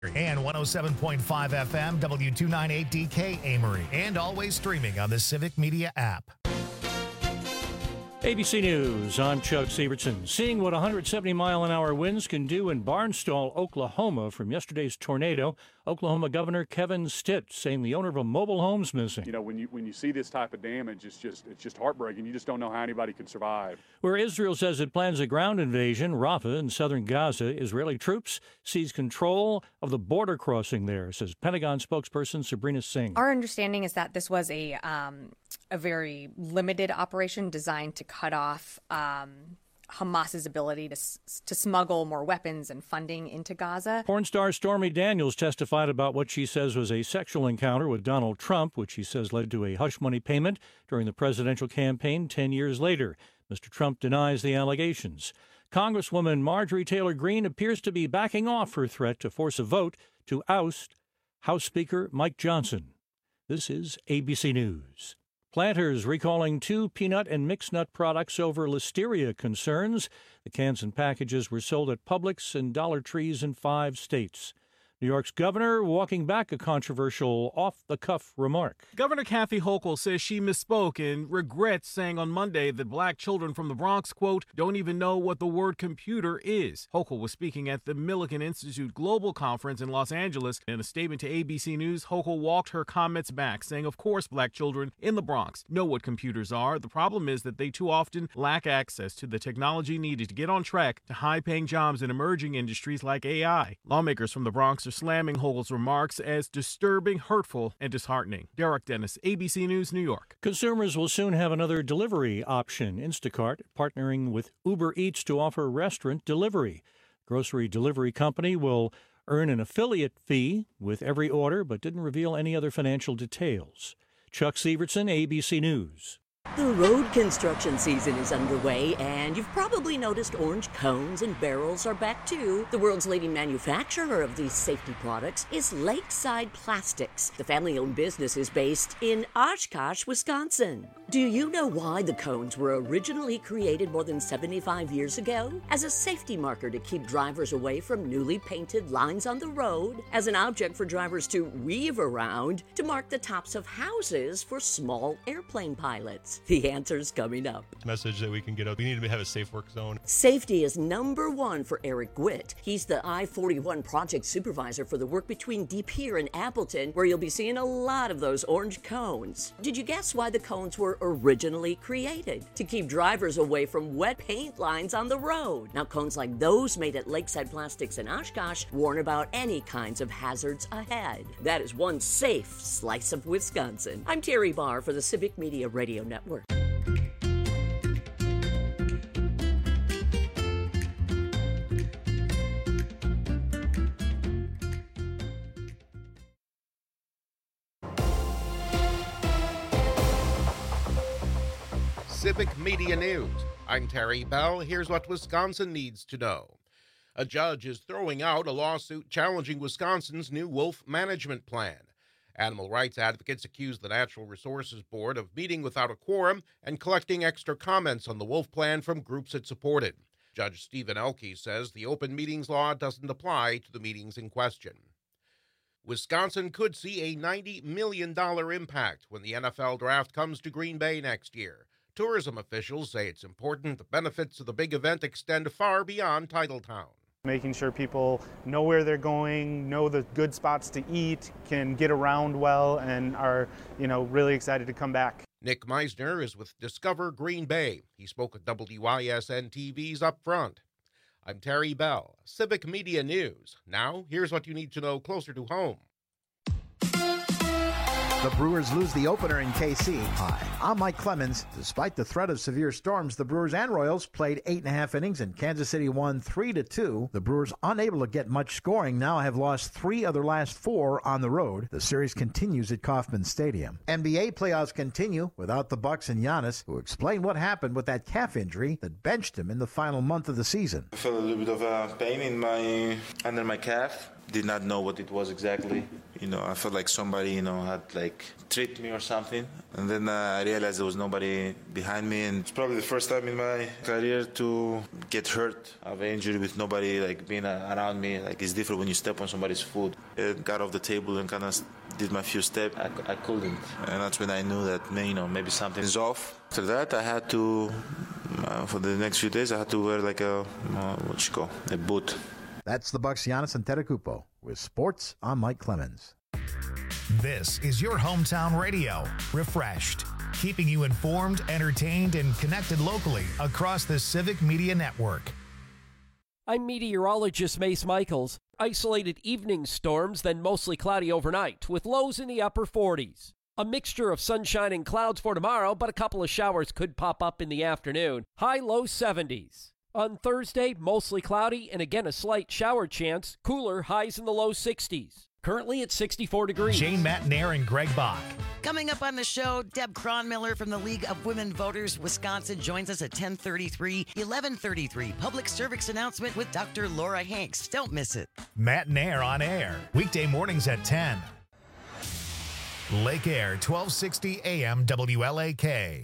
And 107.5 FM, W298DK Amory. And always streaming on the Civic Media app. ABC News, I'm Chuck Sievertson. Seeing what 170-mile-an-hour winds can do in Barnstall, Oklahoma from yesterday's tornado, Oklahoma Governor Kevin Stitt saying the owner of a mobile home's missing. You know, when you see this type of damage, it's just heartbreaking. You just don't know how anybody can survive. Where Israel says it plans a ground invasion, Rafah in southern Gaza, Israeli troops seize control of the border crossing there, says Pentagon spokesperson Sabrina Singh. Our understanding is that this was a very limited operation designed to cut off Hamas's ability to smuggle more weapons and funding into Gaza. Porn star Stormy Daniels testified about what she says was a sexual encounter with Donald Trump, which she says led to a hush money payment during the presidential campaign 10 years later. Mr. Trump denies the allegations. Congresswoman Marjorie Taylor Greene appears to be backing off her threat to force a vote to oust House Speaker Mike Johnson. This is ABC News. Planters recalling 2 peanut and mixed nut products over listeria concerns. The cans and packages were sold at Publix and Dollar Trees in 5 states. New York's governor walking back a controversial off-the-cuff remark. Governor Kathy Hochul says she misspoke and regrets saying on Monday that black children from the Bronx, quote, don't even know what the word computer is. Hochul was speaking at the Millikan Institute Global Conference in Los Angeles. In a statement to ABC News, Hochul walked her comments back, saying, of course, black children in the Bronx know what computers are. The problem is that they too often lack access to the technology needed to get on track to high-paying jobs in emerging industries like AI. Lawmakers from the Bronx are slamming Hochul's remarks as disturbing, hurtful, and disheartening. Derek Dennis, ABC News, New York. Consumers will soon have another delivery option. Instacart partnering with Uber Eats to offer restaurant delivery. Grocery delivery company will earn an affiliate fee with every order, but didn't reveal any other financial details. Chuck Sievertson, ABC News. The road construction season is underway, and you've probably noticed orange cones and barrels are back too. The world's leading manufacturer of these safety products is Lakeside Plastics. The family-owned business is based in Oshkosh, Wisconsin. Do you know why the cones were originally created more than 75 years ago? As a safety marker to keep drivers away from newly painted lines on the road, as an object for drivers to weave around, to mark the tops of houses for small airplane pilots. The answer's coming up. Message that we can get out. We need to have a safe work zone. Safety is number one for Eric Gwitt. He's the I-41 project supervisor for the work between De Pere and Appleton, where you'll be seeing a lot of those orange cones. Did you guess why the cones were originally created? To keep drivers away from wet paint lines on the road. Now, cones like those made at Lakeside Plastics in Oshkosh warn about any kinds of hazards ahead. That is one safe slice of Wisconsin. I'm Terry Barr for the Civic Media Radio Network. Civic Media News. I'm Terry Bell. Here's what Wisconsin needs to know. A judge is throwing out a lawsuit challenging Wisconsin's new wolf management plan. Animal rights advocates accuse the Natural Resources Board of meeting without a quorum and collecting extra comments on the wolf plan from groups it supported. Judge Stephen Elke says the open meetings law doesn't apply to the meetings in question. Wisconsin could see a $90 million impact when the NFL draft comes to Green Bay next year. Tourism officials say it's important the benefits of the big event extend far beyond Titletown. Making sure people know where they're going, know the good spots to eat, can get around well, and are, really excited to come back. Nick Meisner is with Discover Green Bay. He spoke at WYSN TV's Up Front. I'm Terry Bell, Civic Media News. Now, here's what you need to know closer to home. The Brewers lose the opener in KC. Hi, I'm Mike Clemens. Despite the threat of severe storms, the Brewers and Royals played 8.5 innings, and Kansas City won 3-2. The Brewers, unable to get much scoring, now have lost 3 of their last 4 on the road. The series continues at Kauffman Stadium. NBA playoffs continue without the Bucks and Giannis, who explained what happened with that calf injury that benched him in the final month of the season. I felt a little bit of pain under my calf. did not know what it was exactly. I felt like somebody, had tripped me or something. And then I realized there was nobody behind me. And it's probably the first time in my career to get hurt, have an injury with nobody being around me. It's different when you step on somebody's foot. I got off the table and kind of did my few steps. I couldn't. And that's when I knew that, maybe something is off. After that, I had to, for the next few days, I had to wear a boot. That's the Bucks' Giannis Antetokounmpo with sports. I'm Mike Clemens. This is your hometown radio, Refreshed, keeping you informed, entertained, and connected locally across the Civic Media Network. I'm meteorologist Mace Michaels. Isolated evening storms, then mostly cloudy overnight, with lows in the upper 40s. A mixture of sunshine and clouds for tomorrow, but a couple of showers could pop up in the afternoon. High-low 70s. On Thursday, mostly cloudy and again a slight shower chance. Cooler, highs in the low 60s. Currently at 64 degrees. Jane Matnair and Greg Bach. Coming up on the show, Deb Cronmiller from the League of Women Voters Wisconsin joins us at 10:33, 11:33. Public service announcement with Dr. Laura Hanks. Don't miss it. Matnair on air, weekday mornings at 10. Lake Air, 1260 AM WLAK.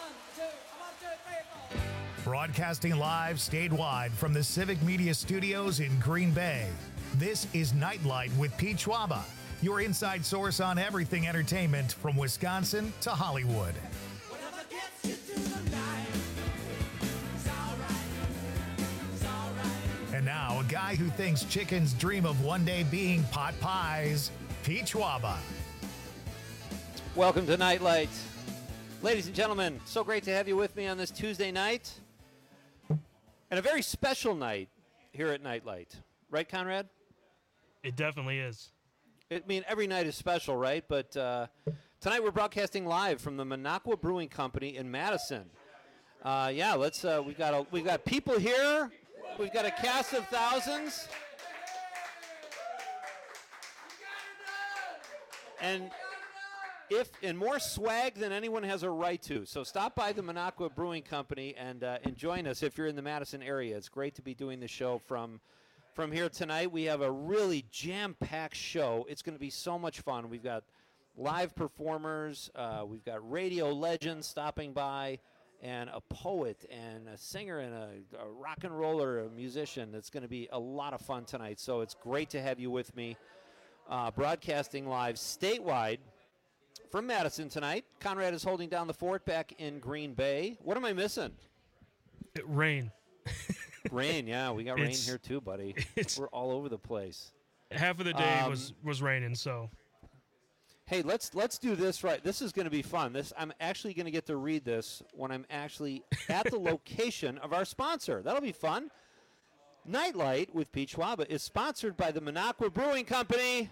Broadcasting live statewide from the Civic Media Studios in Green Bay. This is Nightlight with Pete Schwaba, your inside source on everything entertainment from Wisconsin to Hollywood. And now, a guy who thinks chickens dream of one day being pot pies, Pete Schwaba. Welcome to Nightlight. Ladies and gentlemen, so great to have you with me on this Tuesday night. And a very special night here at Nightlight. Right, Conrad? It definitely is. Every night is special, right? But tonight we're broadcasting live from the Minocqua Brewing Company in Madison. We've got people here. We've got a cast of thousands. And more swag than anyone has a right to. So stop by the Minocqua Brewing Company and join us if you're in the Madison area. It's great to be doing the show from here tonight. We have a really jam-packed show. It's going to be so much fun. We've got live performers. We've got radio legends stopping by, and a poet and a singer and a rock and roller, a musician. It's going to be a lot of fun tonight. So it's great to have you with me, broadcasting live statewide from Madison tonight. Conrad is holding down the fort back in Green Bay. What am I missing? Rain. Rain, yeah. We got rain here too, buddy. We're all over the place. Half of the day was raining, so. Hey, let's do this right. This is going to be fun. I'm actually going to get to read this when I'm actually at the location of our sponsor. That'll be fun. Nightlight with Pete Schwaba is sponsored by the Minocqua Brewing Company,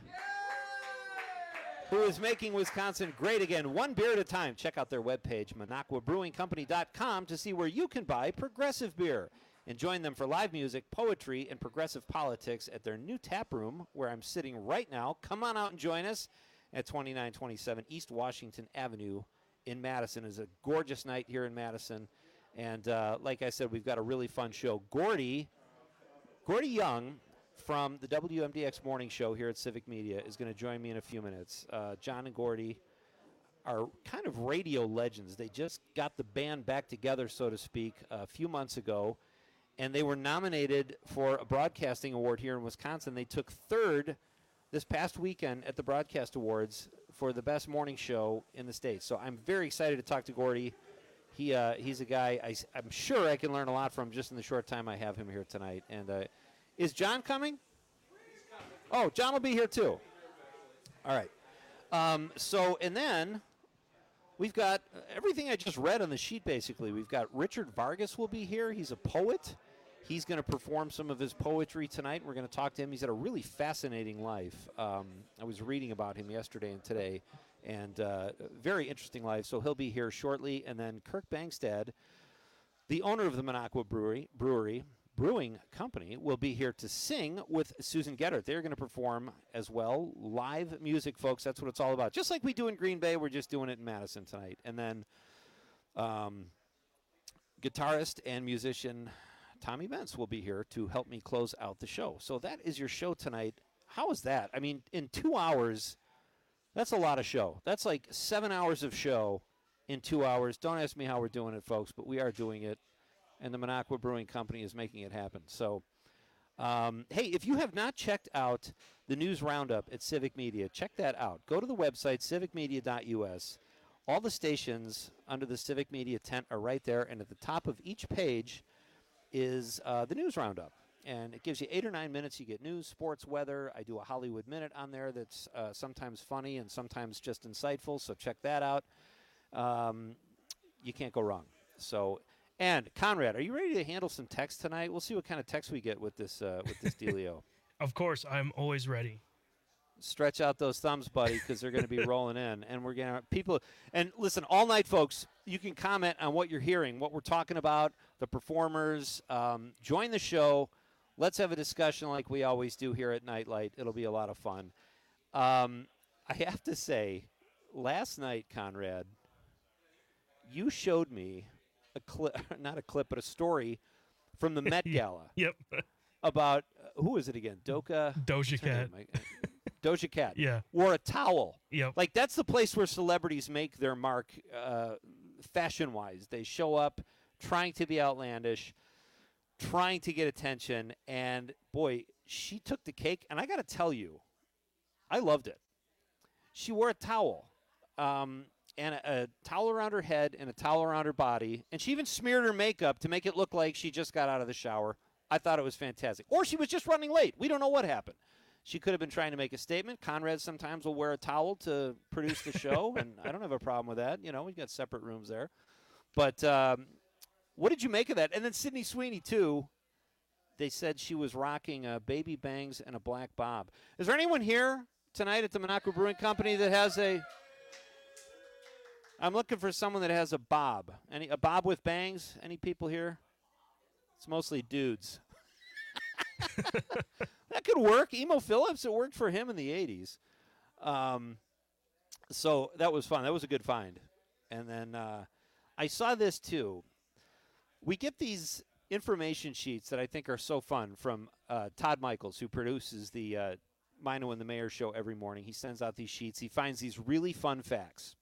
who is making Wisconsin great again, one beer at a time. Check out their webpage, MinocquaBrewingCompany.com, to see where you can buy progressive beer. And join them for live music, poetry, and progressive politics at their new tap room, where I'm sitting right now. Come on out and join us at 2927 East Washington Avenue in Madison. It's a gorgeous night here in Madison. And like I said, we've got a really fun show. Gordy Young from the WMDX Morning Show here at Civic Media is going to join me in a few minutes. John and Gordy are kind of radio legends. They just got the band back together, so to speak, a few months ago, and they were nominated for a broadcasting award here in Wisconsin. They took third this past weekend at the Broadcast Awards for the best morning show in the state. So I'm very excited to talk to Gordy. He's a guy I'm sure I can learn a lot from just in the short time I have him here tonight. And is John coming? Oh, John will be here too. All right. And then we've got everything I just read on the sheet, basically. We've got Richard Vargas will be here. He's a poet. He's going to perform some of his poetry tonight. We're going to talk to him. He's had a really fascinating life. I was reading about him yesterday and today, and very interesting life. So he'll be here shortly. And then Kirk Bangstad, the owner of the Minocqua Brewing Company, will be here to sing with Susan Gettert. They're going to perform as well. Live music, folks. That's what it's all about. Just like we do in Green Bay, we're just doing it in Madison tonight. And then guitarist and musician Tommy Bentz will be here to help me close out the show. So that is your show tonight. How is that? I mean, in 2 hours, that's a lot of show. That's like 7 hours of show in 2 hours. Don't ask me how we're doing it, folks, but we are doing it, and the Minocqua Brewing Company is making it happen. So, hey, if you have not checked out the news roundup at Civic Media, check that out. Go to the website, civicmedia.us. All the stations under the Civic Media tent are right there, and at the top of each page is the news roundup. And it gives you 8 or 9 minutes. You get news, sports, weather. I do a Hollywood Minute on there that's sometimes funny and sometimes just insightful, so check that out. You can't go wrong. So, and Conrad, are you ready to handle some text tonight? We'll see what kind of text we get with this dealio. Of course, I'm always ready. Stretch out those thumbs, buddy, because they're going to be rolling in. And we're going to people. And listen, all night, folks, you can comment on what you're hearing, what we're talking about, the performers. Join the show. Let's have a discussion like we always do here at Nightlight. It'll be a lot of fun. I have to say, last night, Conrad, you showed me a clip, not a clip, but a story from the Met Gala. Yep. About, who is it again? Doja Cat. Doja Cat. Yeah. Wore a towel. Yep. Like, that's the place where celebrities make their mark fashion-wise. They show up trying to be outlandish, trying to get attention, and, boy, she took the cake. And I got to tell you, I loved it. She wore a towel, and a towel around her head and a towel around her body, and she even smeared her makeup to make it look like she just got out of the shower. I thought it was fantastic. Or she was just running late. We don't know what happened. She could have been trying to make a statement. Conrad sometimes will wear a towel to produce the show, and I don't have a problem with that. You know, we've got separate rooms there. But what did you make of that? And then Sydney Sweeney, too. They said she was rocking baby bangs and a black bob. Is there anyone here tonight at the Minocqua Brewing Company that has a... I'm looking for someone that has a bob. A bob with bangs? Any people here? It's mostly dudes. That could work. Emo Phillips, it worked for him in the 80s. So that was fun. That was a good find. And then I saw this, too. We get these information sheets that I think are so fun from Todd Michaels, who produces the Mino and the Mayor show every morning. He sends out these sheets. He finds these really fun facts.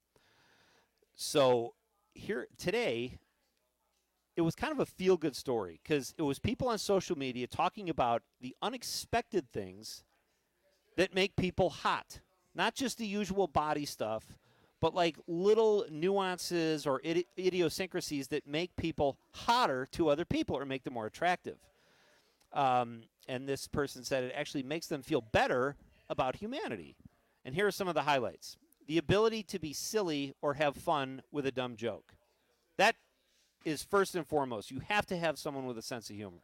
So here today, it was kind of a feel-good story because it was people on social media talking about the unexpected things that make people hot. Not just the usual body stuff, but like little nuances or idiosyncrasies that make people hotter to other people or make them more attractive. And this person said it actually makes them feel better about humanity. And here are some of the highlights. The ability to be silly or have fun with a dumb joke. That is first and foremost. You have to have someone with a sense of humor.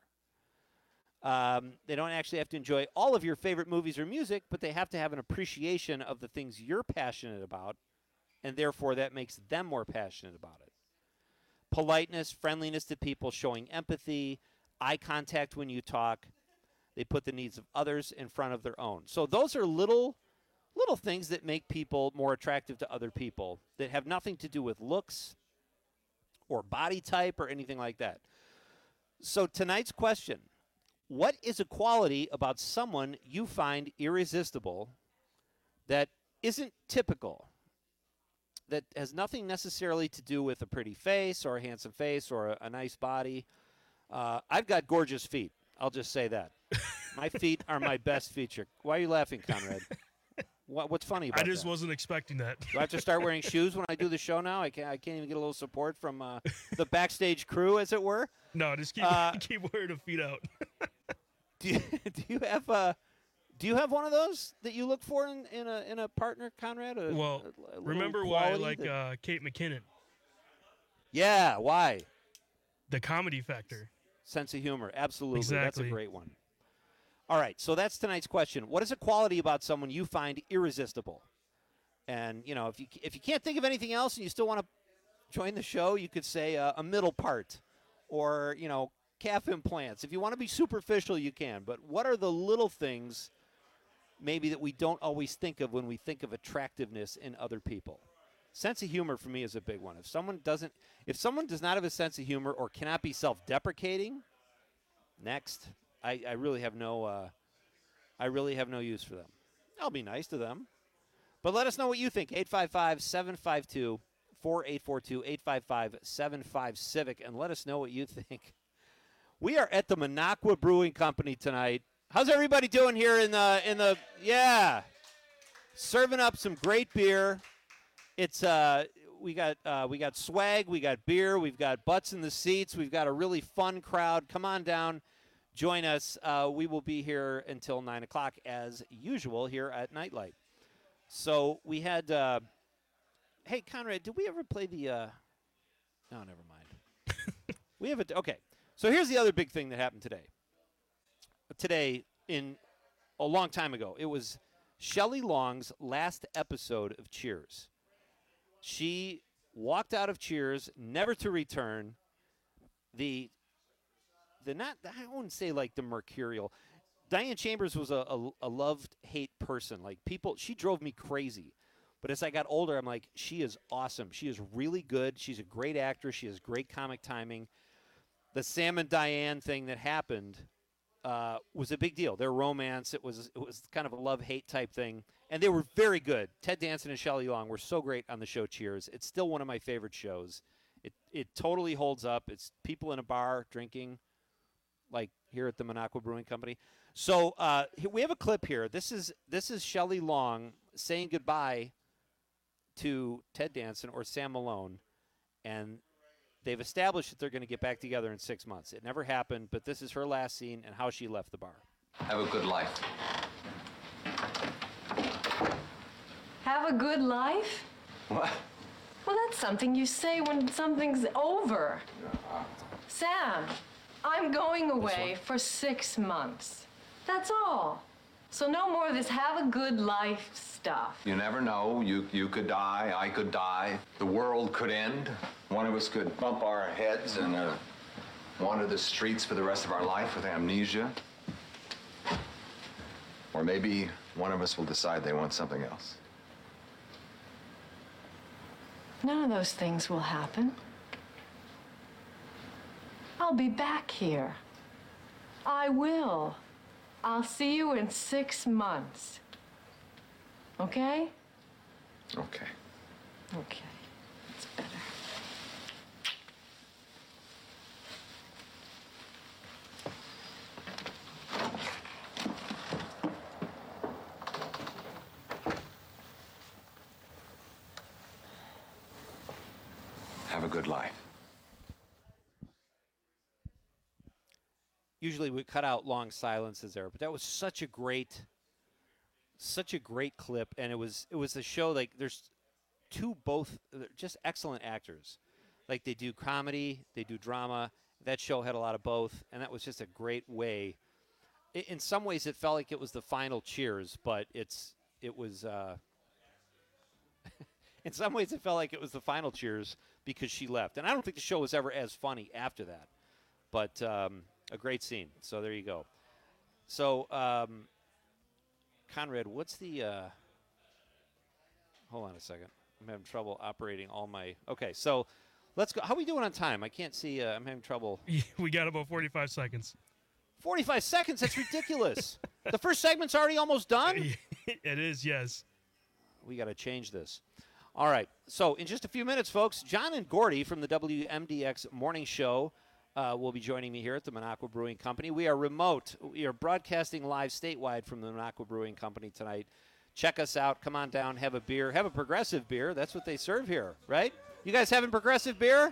They don't actually have to enjoy all of your favorite movies or music, but they have to have an appreciation of the things you're passionate about, and therefore that makes them more passionate about it. Politeness, friendliness to people, showing empathy, eye contact when you talk. They put the needs of others in front of their own. So those are little things that make people more attractive to other people that have nothing to do with looks or body type or anything like that. So tonight's question, what is a quality about someone you find irresistible that isn't typical, that has nothing necessarily to do with a pretty face or a handsome face or a nice body? I've got gorgeous feet. I'll just say that. My feet are my best feature. Why are you laughing, Conrad? What's funny about that? I just wasn't expecting that. Do I have to start wearing shoes when I do the show now? I can't even get a little support from the backstage crew, as it were? No, just keep wearing the feet out. Do you have one of those that you look for in a partner, Conrad? Remember why I like Kate McKinnon? Yeah, why? The comedy factor. Sense of humor, absolutely. Exactly. That's a great one. All right, so that's tonight's question. What is a quality about someone you find irresistible? And, you know, if you can't think of anything else and you still want to join the show, you could say a middle part or, you know, calf implants. If you want to be superficial, you can. But what are the little things maybe that we don't always think of when we think of attractiveness in other people? Sense of humor for me is a big one. If someone does not have a sense of humor or cannot be self-deprecating, next. I really have no I really have no use for them. I'll be nice to them. But let us know what you think. 855-752-4842, 855-75-CIVIC, and let us know what you think. We are at the Minocqua Brewing Company tonight. How's everybody doing here in the yeah. Serving up some great beer. It's we got swag, we got beer, we've got butts in the seats, we've got a really fun crowd. Come on down, join us. We will be here until 9 o'clock as usual here at Nightlight. So we had hey Conrad, did we ever play the no, never mind. We have okay. So here's the other big thing that happened today. Today, in a long time ago, it was Shelley Long's last episode of Cheers. She walked out of Cheers, never to return. I wouldn't say like the mercurial. Diane Chambers was a love-hate person. Like she drove me crazy. But as I got older, I'm like, she is awesome. She is really good. She's a great actress. She has great comic timing. The Sam and Diane thing that happened was a big deal. Their romance, it was kind of a love-hate type thing. And they were very good. Ted Danson and Shelley Long were so great on the show Cheers. It's still one of my favorite shows. It totally holds up. It's people in a bar drinking, like here at the Minocqua Brewing Company. So we have a clip here. This is Shelley Long saying goodbye to Ted Danson or Sam Malone, and they've established that they're going to get back together in 6 months. It never happened, but this is her last scene and how she left the bar. Have a good life. Have a good life? What? Well, that's something you say when something's over. Sam, I'm going away for 6 months. That's all. So no more of this have a good life stuff. You never know. You could die. I could die. The world could end. One of us could bump our heads and wander the streets for the rest of our life with amnesia. Or maybe one of us will decide they want something else. None of those things will happen. I'll be back here. I will. I'll see you in 6 months. Okay? Okay. Okay. It's better. Have a good life. Usually we cut out long silences there, but that was such a great clip, and it was a show. Like there's both just excellent actors. Like they do comedy, they do drama. That show had a lot of both, and that was just a great way. In some ways, it felt like it was the final Cheers, but it was. In some ways, it felt like it was the final Cheers because she left, and I don't think the show was ever as funny after that. But a great scene. So there you go. So, Conrad, what's the hold on a second. I'm having trouble operating all my – okay, so let's go. How are we doing on time? I can't see. I'm having trouble. We got about 45 seconds. 45 seconds? That's ridiculous. The first segment's already almost done? It is, yes. We got to change this. All right. So in just a few minutes, folks, John and Gordy from the WMDX Morning Show will be joining me here at the Minocqua Brewing Company. We are remote. We are broadcasting live statewide from the Minocqua Brewing Company tonight. Check us out. Come on down. Have a beer. Have a progressive beer. That's what they serve here, right? You guys having progressive beer?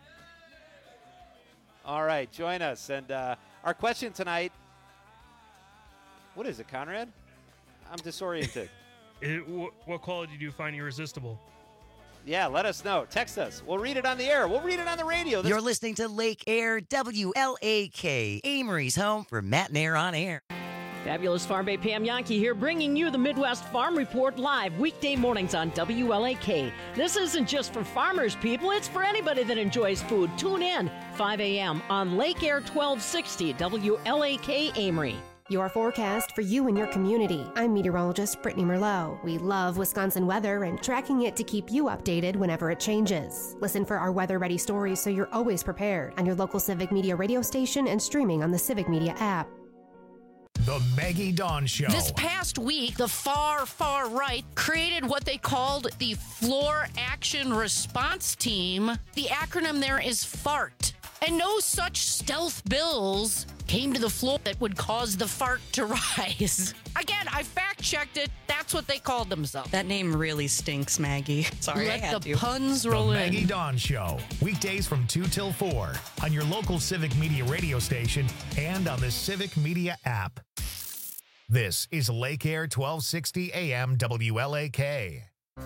All right. Join us. And our question tonight, what is it, Conrad? I'm disoriented. What quality do you find irresistible? Yeah, let us know. Text us. We'll read it on the air. We'll read it on the radio. You're listening to Lake Air WLAK, Amory's home for Matt and Air on Air. Fabulous Farm Bay Pam Yankee here, bringing you the Midwest Farm Report live weekday mornings on WLAK. This isn't just for farmers, people. It's for anybody that enjoys food. Tune in 5 a.m. on Lake Air 1260 WLAK Amory. Your forecast for you and your community. I'm meteorologist Brittany Merlot. We love Wisconsin weather and tracking it to keep you updated whenever it changes. Listen for our weather-ready stories so you're always prepared on your local Civic Media radio station and streaming on the Civic Media app. The Maggie Dawn Show. This past week, the far right created what they called the Floor Action Response Team. The acronym there is FART. And no such stealth bills came to the floor that would cause the fart to rise. Again, I fact-checked it. That's what they called themselves. That name really stinks, Maggie. Sorry, I had Let the to. puns roll The in. Maggie Dawn Show. Weekdays from 2 till 4 on your local Civic Media radio station and on the Civic Media app. This is Lake Air 1260 AM WLAK.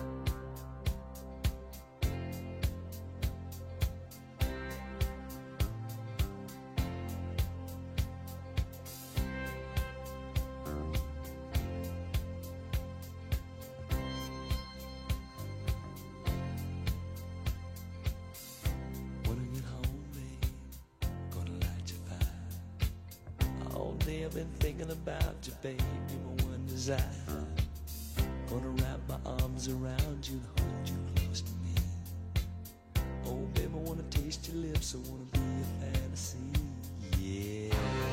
I've been thinking about you, babe. You're my one desire. Gonna wrap my arms around you and hold you close to me. Oh, babe, I wanna taste your lips. I wanna be a fantasy. Yeah.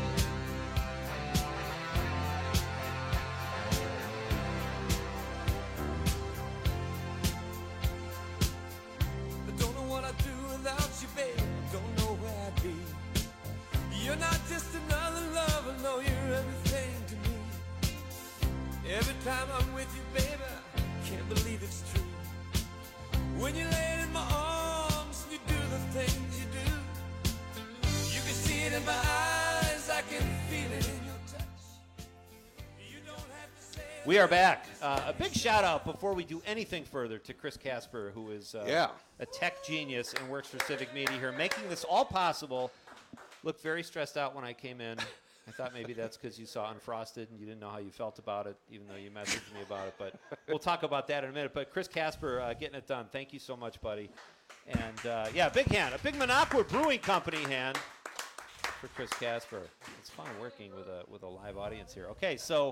I don't know what I'd do without you, babe. I don't know where I'd be. You're not just another lover, no, you're everything to me. Every time I'm with you, baby, I can't believe it's true. When you lay in my arms and you do the things you do, you can see it in my eyes, I can feel it in your touch. You don't have to say it. We are back. A big shout out before we do anything further to Chris Casper, who is a tech genius and works for Civic Media here, making this all possible. Looked very stressed out when I came in. I thought maybe that's because you saw Unfrosted and you didn't know how you felt about it, even though you messaged me about it. But we'll talk about that in a minute. But Chris Casper, getting it done. Thank you so much, buddy. And, yeah, big hand. A big Minocqua Brewing Company hand for Chris Casper. It's fun working with a live audience here. Okay, so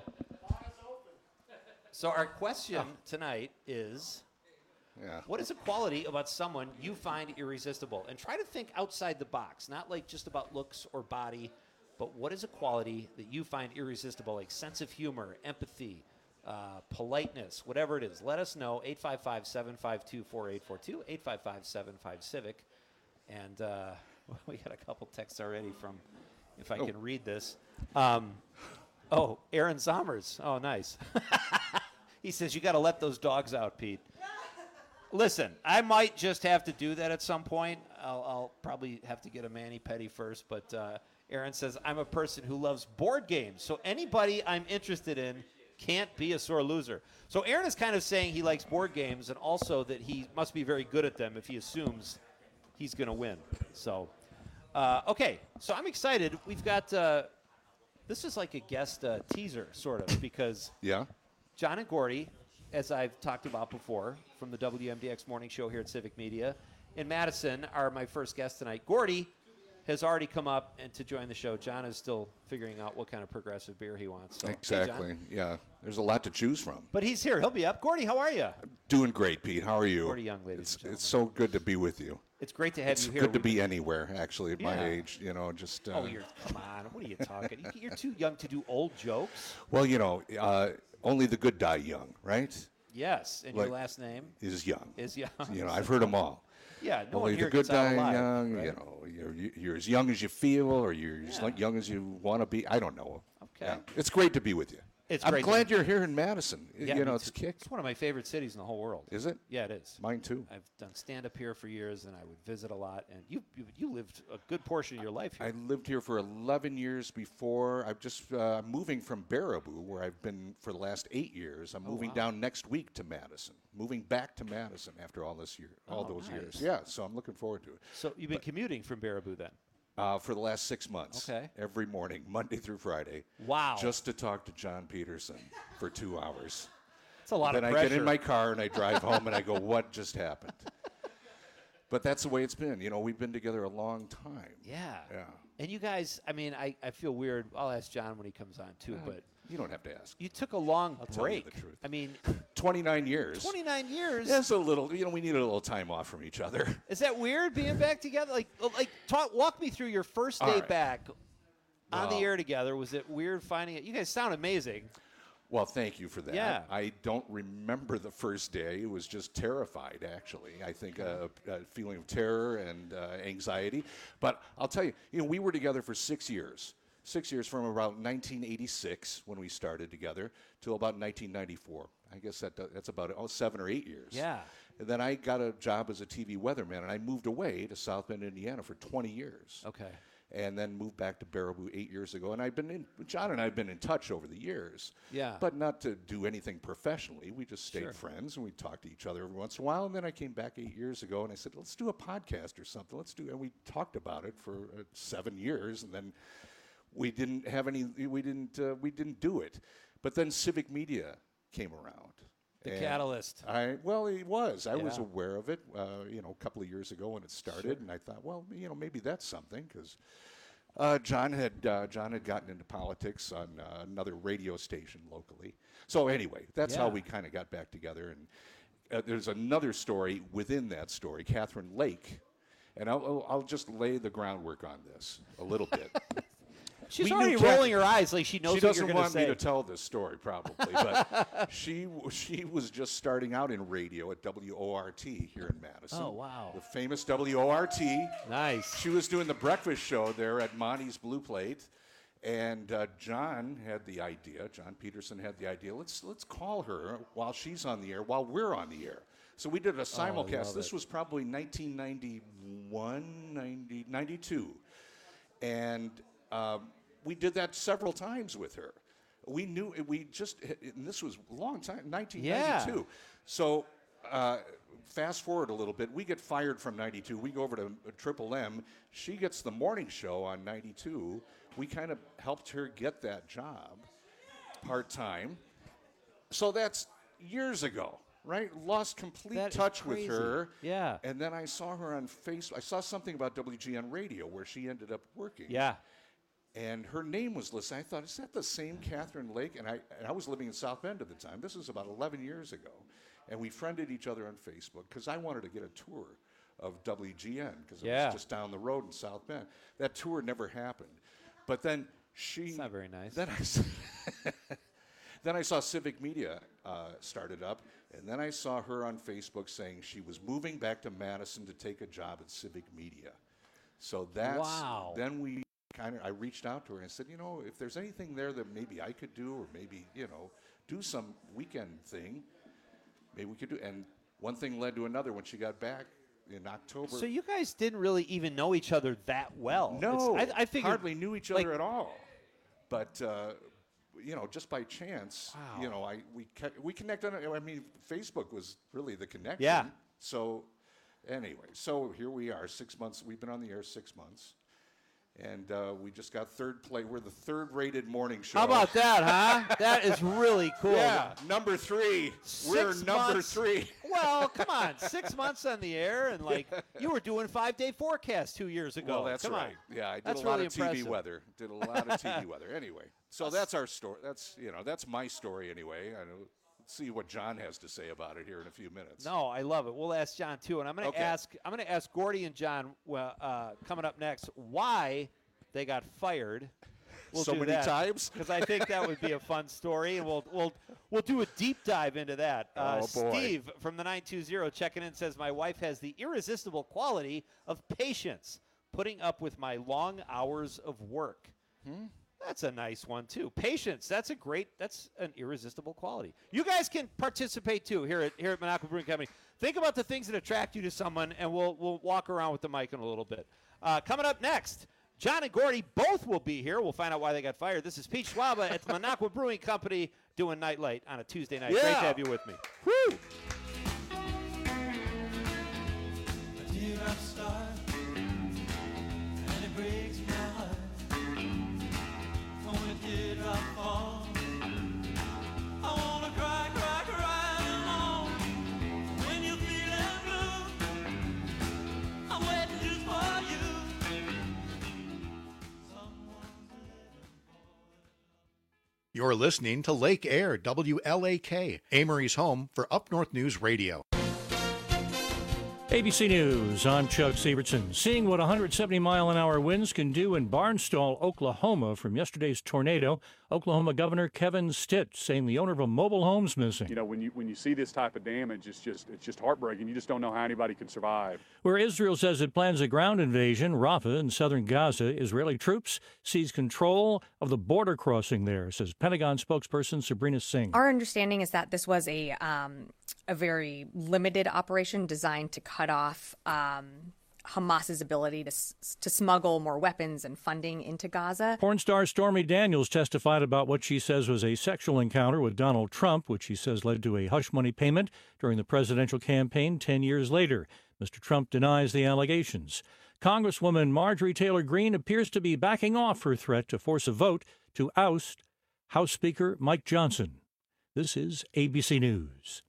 our question tonight is... Yeah. What is a quality about someone you find irresistible? And try to think outside the box, not like just about looks or body, but what is a quality that you find irresistible, like sense of humor, empathy, politeness, whatever it is. Let us know, 855-752-4842, 855-75-CIVIC. And we got a couple texts already from, if I can read this. Aaron Sommers. Oh, nice. He says, you got to let those dogs out, Pete. Listen, I might just have to do that at some point. I'll probably have to get a mani-pedi first, but Aaron says, I'm a person who loves board games, so anybody I'm interested in can't be a sore loser. So Aaron is kind of saying he likes board games and also that he must be very good at them if he assumes he's going to win. So, okay, so I'm excited. We've got, this is like a guest teaser, sort of, because John and Gordy, as I've talked about before, from the WMDX Morning Show here at Civic Media in Madison, are my first guest tonight. Gordy has already come up and to join the show. John is still figuring out what kind of progressive beer he wants. So, Exactly. hey, yeah. There's a lot to choose from. but he's here. He'll be up. Gordy, how are you? Doing great, Pete. How are you? Gordy Young, ladies and gentlemen. It's so good to be with you. It's great to have it's you here. It's good to be anywhere, actually, at my Yeah. age. You know, just. Come on. What are you talking? You're too young to do old jokes. Well, you know, only the good die young, right? Yes, and your last name is Young. Is Young. You know, I've heard them all. Yeah, no only one here the good gets out die alive, young. right? You know, you're as young as you feel, or you're as young as you want to be. I don't know. Okay. Yeah. It's great to be with you. It's I'm great glad you're here in Madison. Yeah, you know, me it's too. kick. It's one of my favorite cities in the whole world. Is it? Yeah, it is. Mine too. I've done stand-up here for years, and I would visit a lot. And you lived a good portion of your life here. I lived here for 11 years before. I'm just moving from Baraboo, where I've been for the last 8 years. I'm moving down next week to Madison. Moving back to Madison after all those nice. years. Yeah, so I'm looking forward to it. So you've been commuting from Baraboo then? For the last 6 months. Okay. Every morning, Monday through Friday. Wow. Just to talk to John Peterson for 2 hours. It's a lot of pressure. Then I get in my car and I drive home and I go, what just happened? But that's the way it's been. You know, we've been together a long time. Yeah. Yeah. And you guys, I mean, I feel weird. I'll ask John when he comes on too, but you don't have to ask. You took a long I'll tell you break. the truth. I mean, 29 years. 29 years. That's a little. You know, we need a little time off from each other. Is that weird being back together? Walk me through your first day back. on the air together? Was it weird finding it? You guys sound amazing. Well, thank you for that. Yeah. I don't remember the first day. It was just terrified, actually. I think a feeling of terror and anxiety. But I'll tell you, we were together for 6 years. 6 years from about 1986 when we started together till about 1994. I guess that's about 7 or 8 years. Yeah. And then I got a job as a TV weatherman, and I moved away to South Bend, Indiana for 20 years. Okay. And then moved back to Baraboo 8 years ago. And John and I have been in touch over the years. Yeah. But not to do anything professionally. We just stayed Sure. friends, and we talked to each other every once in a while. And then I came back 8 years ago, and I said, let's do a podcast or something. And we talked about it for 7 years, and then we didn't do it. But then Civic Media came around. The catalyst. Well, it was. I was Yeah. aware of it, a couple of years ago when it started, Sure. and I thought, well, maybe that's something, because John had gotten into politics on another radio station locally. So anyway, that's how we kind of got back together. And there's another story within that story, Catherine Lake, and I'll just lay the groundwork on this a little bit. She's We already knew rolling her eyes like she knows She what you're doesn't going to say. want me to tell this story, probably, but she was just starting out in radio at WORT here in Madison. Oh, wow. The famous WORT. Nice. She was doing the breakfast show there at Monty's Blue Plate, and John Peterson had the idea, let's call her while she's on the air, while we're on the air. So we did a simulcast. This was probably 1991, 92. And we did that several times with her. And this was a long time, 1992. Yeah. So fast forward a little bit, we get fired from 92. We go over to Triple M. She gets the morning show on 92. We kind of helped her get that job part-time. So that's years ago, right? Lost complete touch with her. Yeah. And then I saw her on Facebook. I saw something about WGN Radio where she ended up working. Yeah. And her name was listed. I thought, is that the same Catherine Lake? And I was living in South Bend at the time. This was about 11 years ago. And we friended each other on Facebook because I wanted to get a tour of WGN because it was just down the road in South Bend. That tour never happened. But then It's not very nice. Then I saw Civic Media started up, and then I saw her on Facebook saying she was moving back to Madison to take a job at Civic Media. So then I reached out to her and said, if there's anything there that maybe I could do, or maybe, do some weekend thing, maybe we could do. And one thing led to another when she got back in October. So you guys didn't really even know each other that well. No, I figured hardly knew each other at all. But just by chance, we connected. Facebook was really the connection. Yeah. So anyway, here we are, 6 months. We've been on the air 6 months. And we just got third place. We're the third-rated morning show. How about that, huh? That is really cool. Yeah, number 3. We're number 3. Well, come on, 6 months on the air, and you were doing 5-day forecast 2 years ago. Well, that's come right. On. Yeah, I did that's a lot really of impressive. TV weather. Did a lot of TV weather. Anyway, so that's our story. That's my story anyway. Let's see what John has to say about it here in a few minutes. No, I love it. We'll ask John too, and I'm going to ask Gordy and John coming up next why they got fired. We'll so do many that, times because I think that would be a fun story, and we'll do a deep dive into that. Oh, boy. Steve from the 920 checking in says, my wife has the irresistible quality of patience, putting up with my long hours of work. That's a nice one too. Patience. That's an irresistible quality. You guys can participate too here at Minocqua Brewing Company. Think about the things that attract you to someone, and we'll walk around with the mic in a little bit. Coming up next, John and Gordy both will be here. We'll find out why they got fired. This is Pete Schwaba at the Minocqua Brewing Company doing Nightlight on a Tuesday night. Yeah. Great to have you with me. Woo! You're listening to Lake Air, WLAK, Amory's home for Up North News Radio. ABC News, I'm Chuck Sievertson. Seeing what 170-mile-an-hour winds can do in Barnstall, Oklahoma from yesterday's tornado, Oklahoma Governor Kevin Stitt saying the owner of a mobile home's missing. You know, when you see this type of damage, it's just heartbreaking. You just don't know how anybody can survive. Where Israel says it plans a ground invasion, Rafah in southern Gaza, Israeli troops seize control of the border crossing there, says Pentagon spokesperson Sabrina Singh. Our understanding is that this was a very limited operation designed to cut off Hamas's ability to smuggle more weapons and funding into Gaza. Porn star Stormy Daniels testified about what she says was a sexual encounter with Donald Trump, which she says led to a hush money payment during the presidential campaign 10 years later. Mr. Trump denies the allegations. Congresswoman Marjorie Taylor Greene appears to be backing off her threat to force a vote to oust House Speaker Mike Johnson. This is ABC News.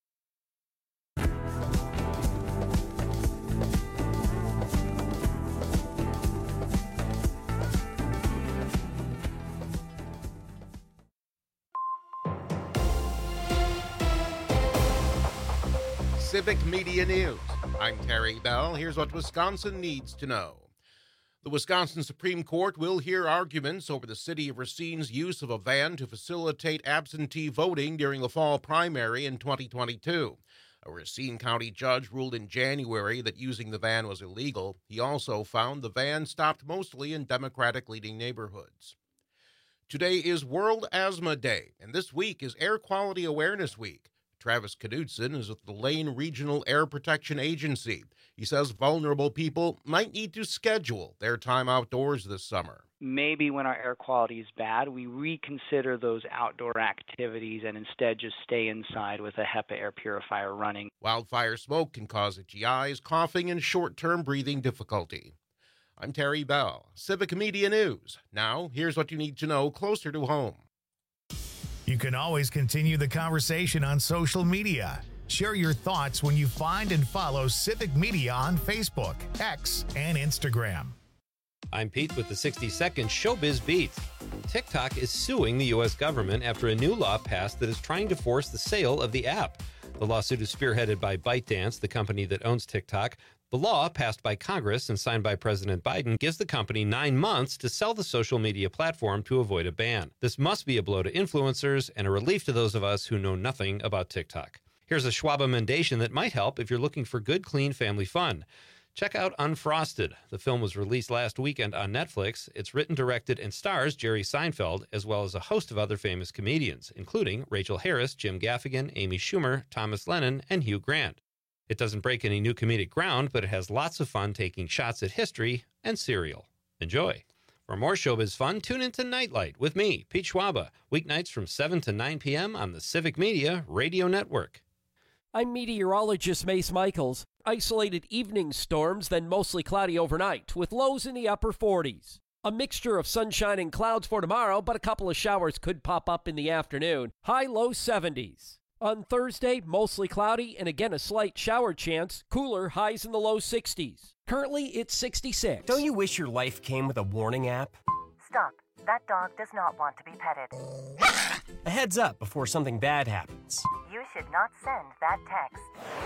Civic Media News. I'm Terry Bell. Here's what Wisconsin needs to know. The Wisconsin Supreme Court will hear arguments over the city of Racine's use of a van to facilitate absentee voting during the fall primary in 2022. A Racine County judge ruled in January that using the van was illegal. He also found the van stopped mostly in Democratic-leading neighborhoods. Today is World Asthma Day, and this week is Air Quality Awareness Week. Travis Knudsen is with the Lane Regional Air Protection Agency. He says vulnerable people might need to schedule their time outdoors this summer. Maybe when our air quality is bad, we reconsider those outdoor activities and instead just stay inside with a HEPA air purifier running. Wildfire smoke can cause itchy eyes, coughing, and short-term breathing difficulty. I'm Terry Bell, Civic Media News. Now, here's what you need to know closer to home. You can always continue the conversation on social media. Share your thoughts when you find and follow Civic Media on Facebook, X, and Instagram. I'm Pete with the 60-second Showbiz Beat. TikTok is suing the U.S. government after a new law passed that is trying to force the sale of the app. The lawsuit is spearheaded by ByteDance, the company that owns TikTok. The law, passed by Congress and signed by President Biden, gives the company 9 months to sell the social media platform to avoid a ban. This must be a blow to influencers and a relief to those of us who know nothing about TikTok. Here's a Schwab amendation that might help if you're looking for good, clean family fun. Check out Unfrosted. The film was released last weekend on Netflix. It's written, directed, and stars Jerry Seinfeld, as well as a host of other famous comedians, including Rachel Harris, Jim Gaffigan, Amy Schumer, Thomas Lennon, and Hugh Grant. It doesn't break any new comedic ground, but it has lots of fun taking shots at history and cereal. Enjoy. For more showbiz fun, tune into Nightlight with me, Pete Schwaba, weeknights from 7 to 9 p.m. on the Civic Media Radio Network. I'm meteorologist Mace Michaels. Isolated evening storms, then mostly cloudy overnight, with lows in the upper 40s. A mixture of sunshine and clouds for tomorrow, but a couple of showers could pop up in the afternoon. High low 70s. On Thursday, mostly cloudy and again a slight shower chance. Cooler, highs in the low 60s. Currently, it's 66. Don't you wish your life came with a warning app? Stop. That dog does not want to be petted. A heads up before something bad happens. You should not send that text.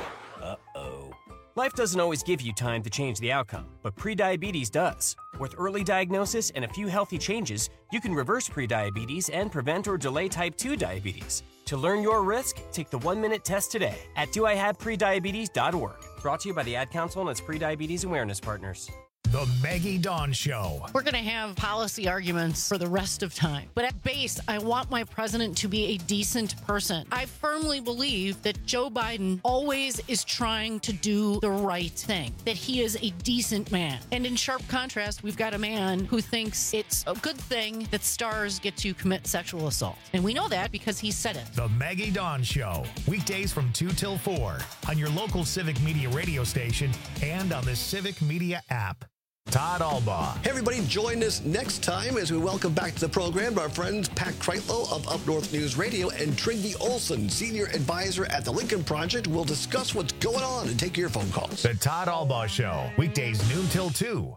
Uh-oh. Life doesn't always give you time to change the outcome, but prediabetes does. With early diagnosis and a few healthy changes, you can reverse prediabetes and prevent or delay type 2 diabetes. To learn your risk, take the 1-minute test today at doihaveprediabetes.org. Brought to you by the Ad Council and its prediabetes awareness partners. The Maggie Dawn Show. We're going to have policy arguments for the rest of time. But at base, I want my president to be a decent person. I firmly believe that Joe Biden always is trying to do the right thing, that he is a decent man. And in sharp contrast, we've got a man who thinks it's a good thing that stars get to commit sexual assault. And we know that because he said it. The Maggie Dawn Show. Weekdays from 2 till 4 on your local Civic Media radio station and on the Civic Media app. Todd Albaugh. Hey, everybody, join us next time as we welcome back to the program our friends Pat Kreitlow of Up North News Radio and Trygve Olson, Senior Advisor at the Lincoln Project. We'll discuss what's going on and take your phone calls. The Todd Albaugh Show, weekdays noon till 2.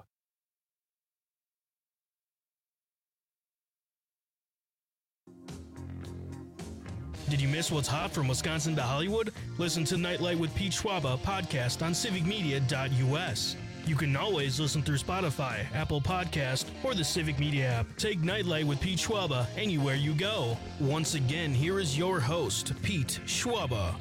Did you miss what's hot from Wisconsin to Hollywood? Listen to Nightlight with Pete Schwaba podcast on civicmedia.us. You can always listen through Spotify, Apple Podcast, or the Civic Media app. Take Nightlight with Pete Schwaba anywhere you go. Once again, here is your host, Pete Schwaba.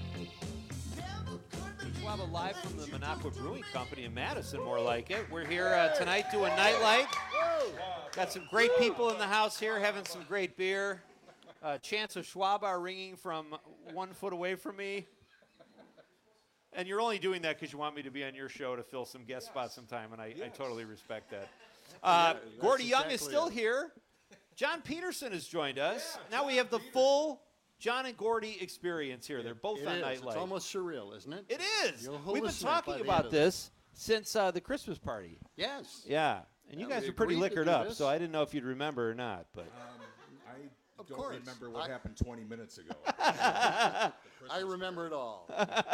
Schwaba live from the Minocqua Brewing Company in Madison, more like it. We're here tonight doing Nightlight. Got some great people in the house here having some great beer. Chants of Schwaba are ringing from 1 foot away from me. And you're only doing that because you want me to be on your show to fill some guest spots sometime, and I totally respect that. Gordy Young is still here. John Peterson has joined us. Now we have the full John and Gordy experience here. They're both on Nightlight. It's almost surreal, isn't it? It is. We've been talking about this since the Christmas party. Yes. Yeah. And you guys are pretty liquored up, so I didn't know if you'd remember or not. But I don't remember what happened 20 minutes ago. I remember it all.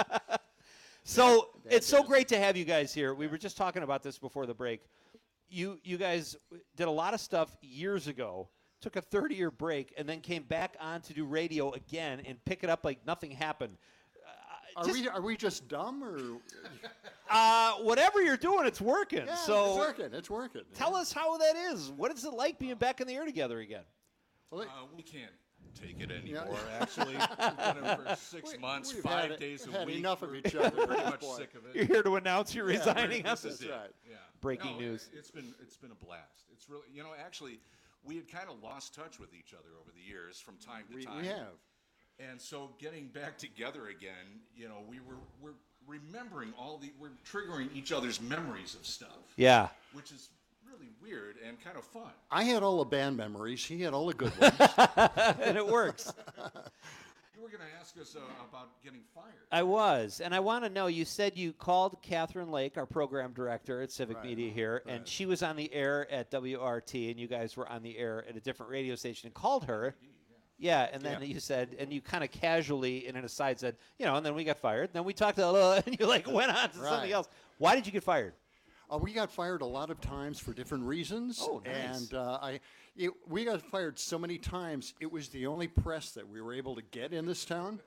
So it's so great to have you guys here. We were just talking about this before the break. You guys did a lot of stuff years ago, took a 30-year break, and then came back on to do radio again and pick it up like nothing happened. Are we just dumb or? Whatever you're doing, it's working. Yeah, so it's working. Tell us how that is. What is it like being back in the air together again? Well, we can't take it anymore. Actually, we've been for 6 months, 5 days a week. Had enough of each other. Pretty much sick of it. You're here to announce you're resigning. This is it. Right. Yeah. Breaking news. It's been a blast. It's really, actually, we had kind of lost touch with each other over the years from time to time. We have. And so getting back together again, we're remembering we're triggering each other's memories of stuff. Yeah. Which is really weird and kind of fun. I had all the band memories. He had all the good ones. And it works. You were going to ask us about getting fired. I was. And I want to know, you said you called Catherine Lake, our program director at Civic Media here, and she was on the air at WRT, and you guys were on the air at a different radio station and called her. Yeah, and then you said, and you kind of casually in an aside said, and then we got fired. Then we talked and you went on to something else. Why did you get fired? We got fired a lot of times for different reasons. Oh, nice. And we got fired so many times, it was the only press that we were able to get in this town.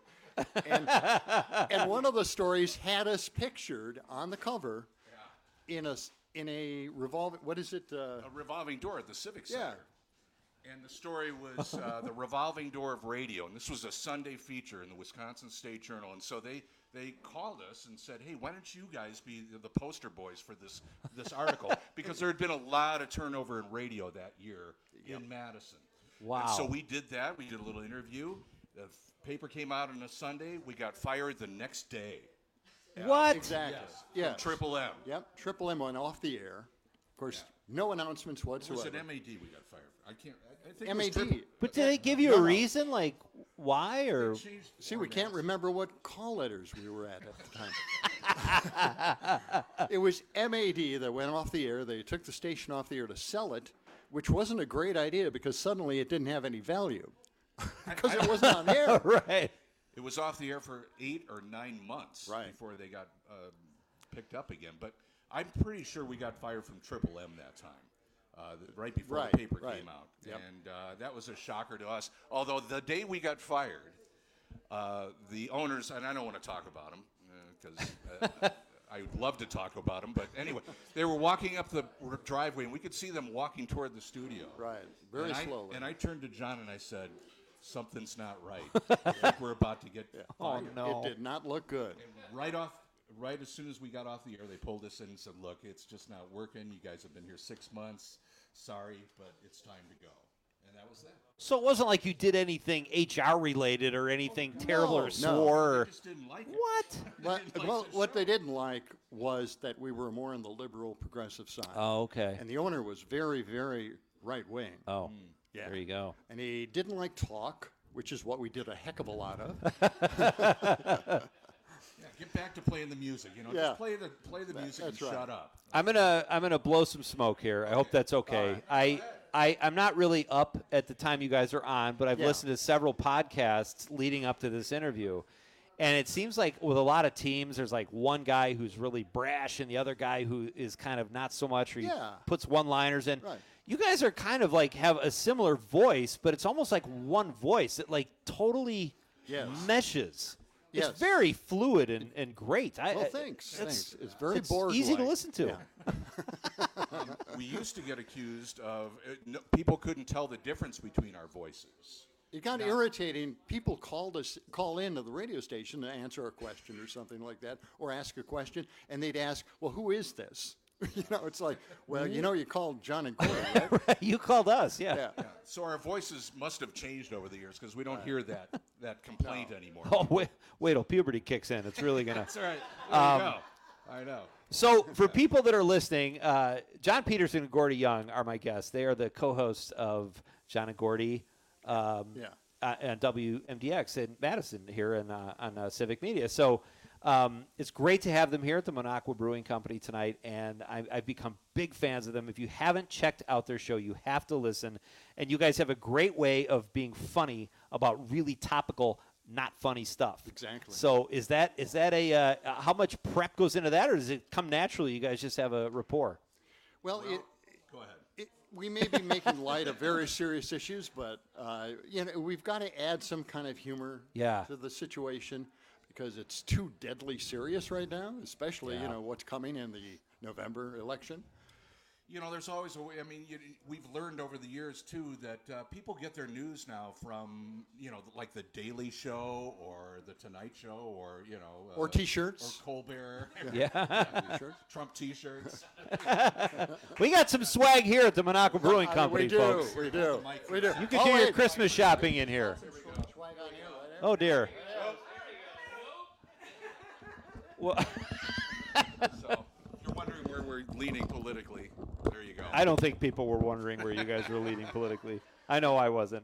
And one of the stories had us pictured on the cover in a revolving, what is it? A revolving door at the Civic Center. Yeah. And the story was the revolving door of radio. And this was a Sunday feature in the Wisconsin State Journal. And so they called us and said, hey, why don't you guys be the poster boys for this article? Because there had been a lot of turnover in radio that year in Madison. Wow. And so we did that. We did a little interview. The paper came out on a Sunday. We got fired the next day. What? Exactly. Yes. Yeah. Triple M. Yep. Triple M went off the air. Of course, no announcements whatsoever. It was an MAD we got fired. I think MAD. But did they give you a reason, like why or? See, we can't remember what call letters we were at the time. It was MAD that went off the air. They took the station off the air to sell it, which wasn't a great idea because suddenly it didn't have any value because it wasn't on air. Right. It was off the air for 8 or 9 months before they got picked up again. But I'm pretty sure we got fired from Triple M that time. Right before the paper came out. Yep. And that was a shocker to us. Although the day we got fired, the owners, and I don't want to talk about them because I would love to talk about them, but anyway, they were walking up the driveway and we could see them walking toward the studio. Right, very slowly. And I turned to John and I said, something's not right. I think we're about to get fired. Oh, no. It did not look good. And right as soon as we got off the air, they pulled us in and said, look, it's just not working. You guys have been here 6 months. Sorry, but it's time to go. And that was that. So it wasn't like you did anything HR related or anything terrible or swore. They just didn't like it. What they didn't like was that we were more on the liberal progressive side. Oh, okay. And the owner was very, very right wing. Oh, there you go. And he didn't like talk, which is what we did a heck of a lot of. Get back to playing the music. Just play the music and shut up. I'm gonna blow some smoke here. I hope that's okay. Right. I'm not really up at the time you guys are on, but I've listened to several podcasts leading up to this interview. And it seems like with a lot of teams, there's like one guy who's really brash and the other guy who is kind of not so much, or he puts one-liners in. Right. You guys are kind of like have a similar voice, but it's almost like one voice that like totally meshes. Yes. It's very fluid and great. Thanks. It's very Borg-like. easy to listen to. Yeah. We used to get accused of people couldn't tell the difference between our voices. It got irritating. People call into the radio station to answer a question or something like that, or ask a question, and they'd ask, "Well, who is this?" It's like, well, you called John and Corey, right? Right, you called us, yeah. So our voices must have changed over the years because we don't hear that complaint anymore. Oh, wait till puberty kicks in. It's really gonna. That's right. There you go. I know. So for people that are listening, John Peterson and Gordy Young are my guests. They are the co-hosts of John and Gordy on WMDX in Madison here on Civic Media. So it's great to have them here at the Minocqua Brewing Company tonight, and I've become big fans of them. If you haven't checked out their show, you have to listen. And you guys have a great way of being funny about really topical, not funny stuff. Exactly. So is that a how much prep goes into that, or does it come naturally? You guys just have a rapport? Well, go ahead. We may be making light of very serious issues, but we've got to add some kind of humor to the situation because it's too deadly serious right now, especially what's coming in the November election. There's always a way. I mean, we've learned over the years, too, that people get their news now from, like The Daily Show or The Tonight Show or, or T-shirts. Or Colbert. T-shirts. Trump T-shirts. We got some swag here at the Minocqua Brewing Company, folks. We do. You can do your Christmas shopping in here. Oh, dear. Well, so, if you're wondering where we're leaning politically, there you go. I don't think people were wondering where you guys were leaning politically. I know I wasn't.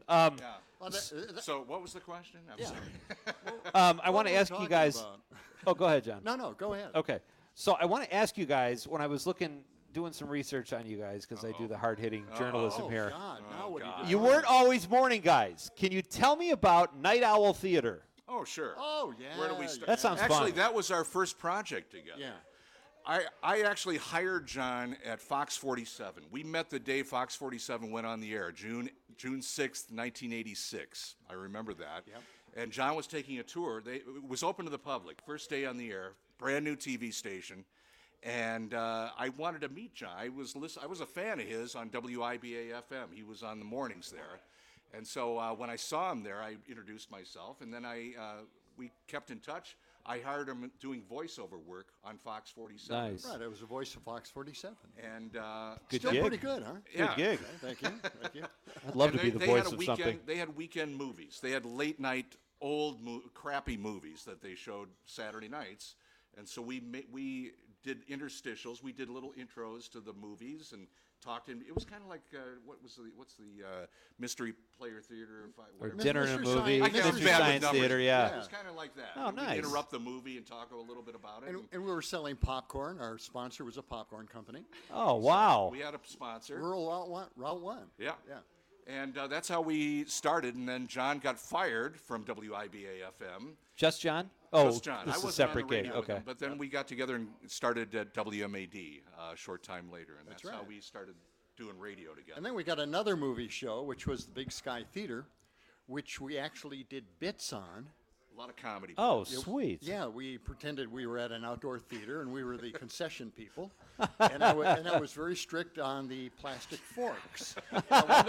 So what was the question? I'm sorry. I want to ask you guys. Oh, go ahead, John. No, go ahead. Okay. So I want to ask you guys, when I was doing some research on you guys, because I do the hard-hitting journalism here. God, now what are you You weren't always morning guys. Can you tell me about Night Owl Theater? Oh, sure. Oh, yeah. Where do we start? That sounds fun. Actually, that was our first project together. Yeah. I actually hired John at Fox 47. We met the day Fox 47 went on the air, June 6th, 1986. I remember that. Yep. And John was taking a tour. It was open to the public. First day on the air, brand new TV station. And I wanted to meet John. I was a fan of his on WIBA FM. He was on the mornings there. And so when I saw him there, I introduced myself, and then we kept in touch. I hired him doing voiceover work on Fox 47. Nice. Right, I was the voice of Fox 47. And good still gig. pretty good, huh? Yeah. Good gig. Thank you. I'd love to be the voice of something. They had weekend movies. They had late night, crappy movies that they showed Saturday nights. And so we did interstitials. We did little intros to the movies and talked in. It was kind of like what's the Mystery Player Theater or Dinner and a Movie, Mystery Science Theater, yeah. It was kind of like that. Oh, We'd nice. interrupt the movie and talk a little bit about it. And we were selling popcorn. Our sponsor was a popcorn company. Oh, wow. We had a sponsor. Rural Route 1. Yeah. And that's how we started. And then John got fired from WIBA FM. Just John? Oh, Just John. this is I a wasn't separate on the radio gig. with Okay. him, but then we got together and started at WMAD a short time later. And that's how right. we started doing radio together. And then we got another movie show, which was the Big Sky Theater, which we actually did bits on. A lot of comedy. Oh, sweet. Yeah, we pretended we were at an outdoor theater, and we were the concession people. And I was very strict on the plastic forks. And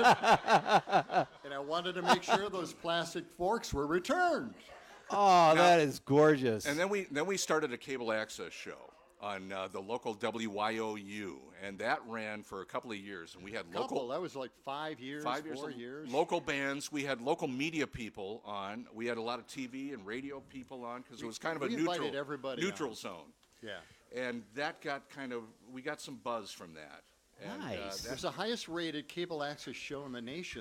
I wanted to make sure those plastic forks were returned. Oh, that is gorgeous. And then we started a cable access show on the local WYOU, and that ran for a couple of years. And we had that was like 5 years, 4 years. Local bands. We had local media people on. We had a lot of TV and radio people on because it was kind of a neutral zone. Yeah. And that we got some buzz from that. And, nice. It was the highest rated cable access show in the nation.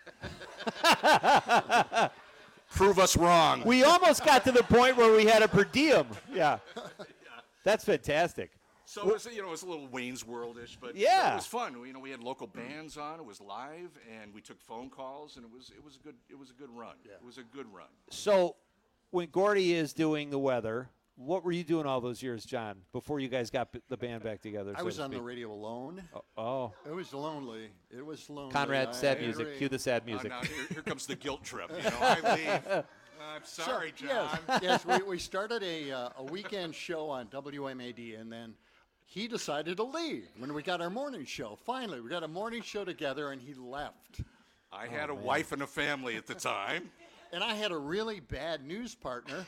Prove us wrong. We almost got to the point where we had a per diem. Yeah. That's fantastic. So it was, it was a little Wayne's World-ish, but yeah, it was fun. We had local bands on. It was live, and we took phone calls, and it was a good run. Yeah. It was a good run. So when Gordy is doing the weather, what were you doing all those years, John, before you guys got the band back together? I was on the radio alone. Oh. It was lonely. It was lonely. Conrad, sad music. Cue the sad music. Now here comes the guilt trip. I leave. I'm sorry, So, John. Yes, we started a weekend show on WMAD, and then he decided to leave when we got our morning show. Finally, we got a morning show together, and he left. I had a wife and a family at the time. And I had a really bad news partner.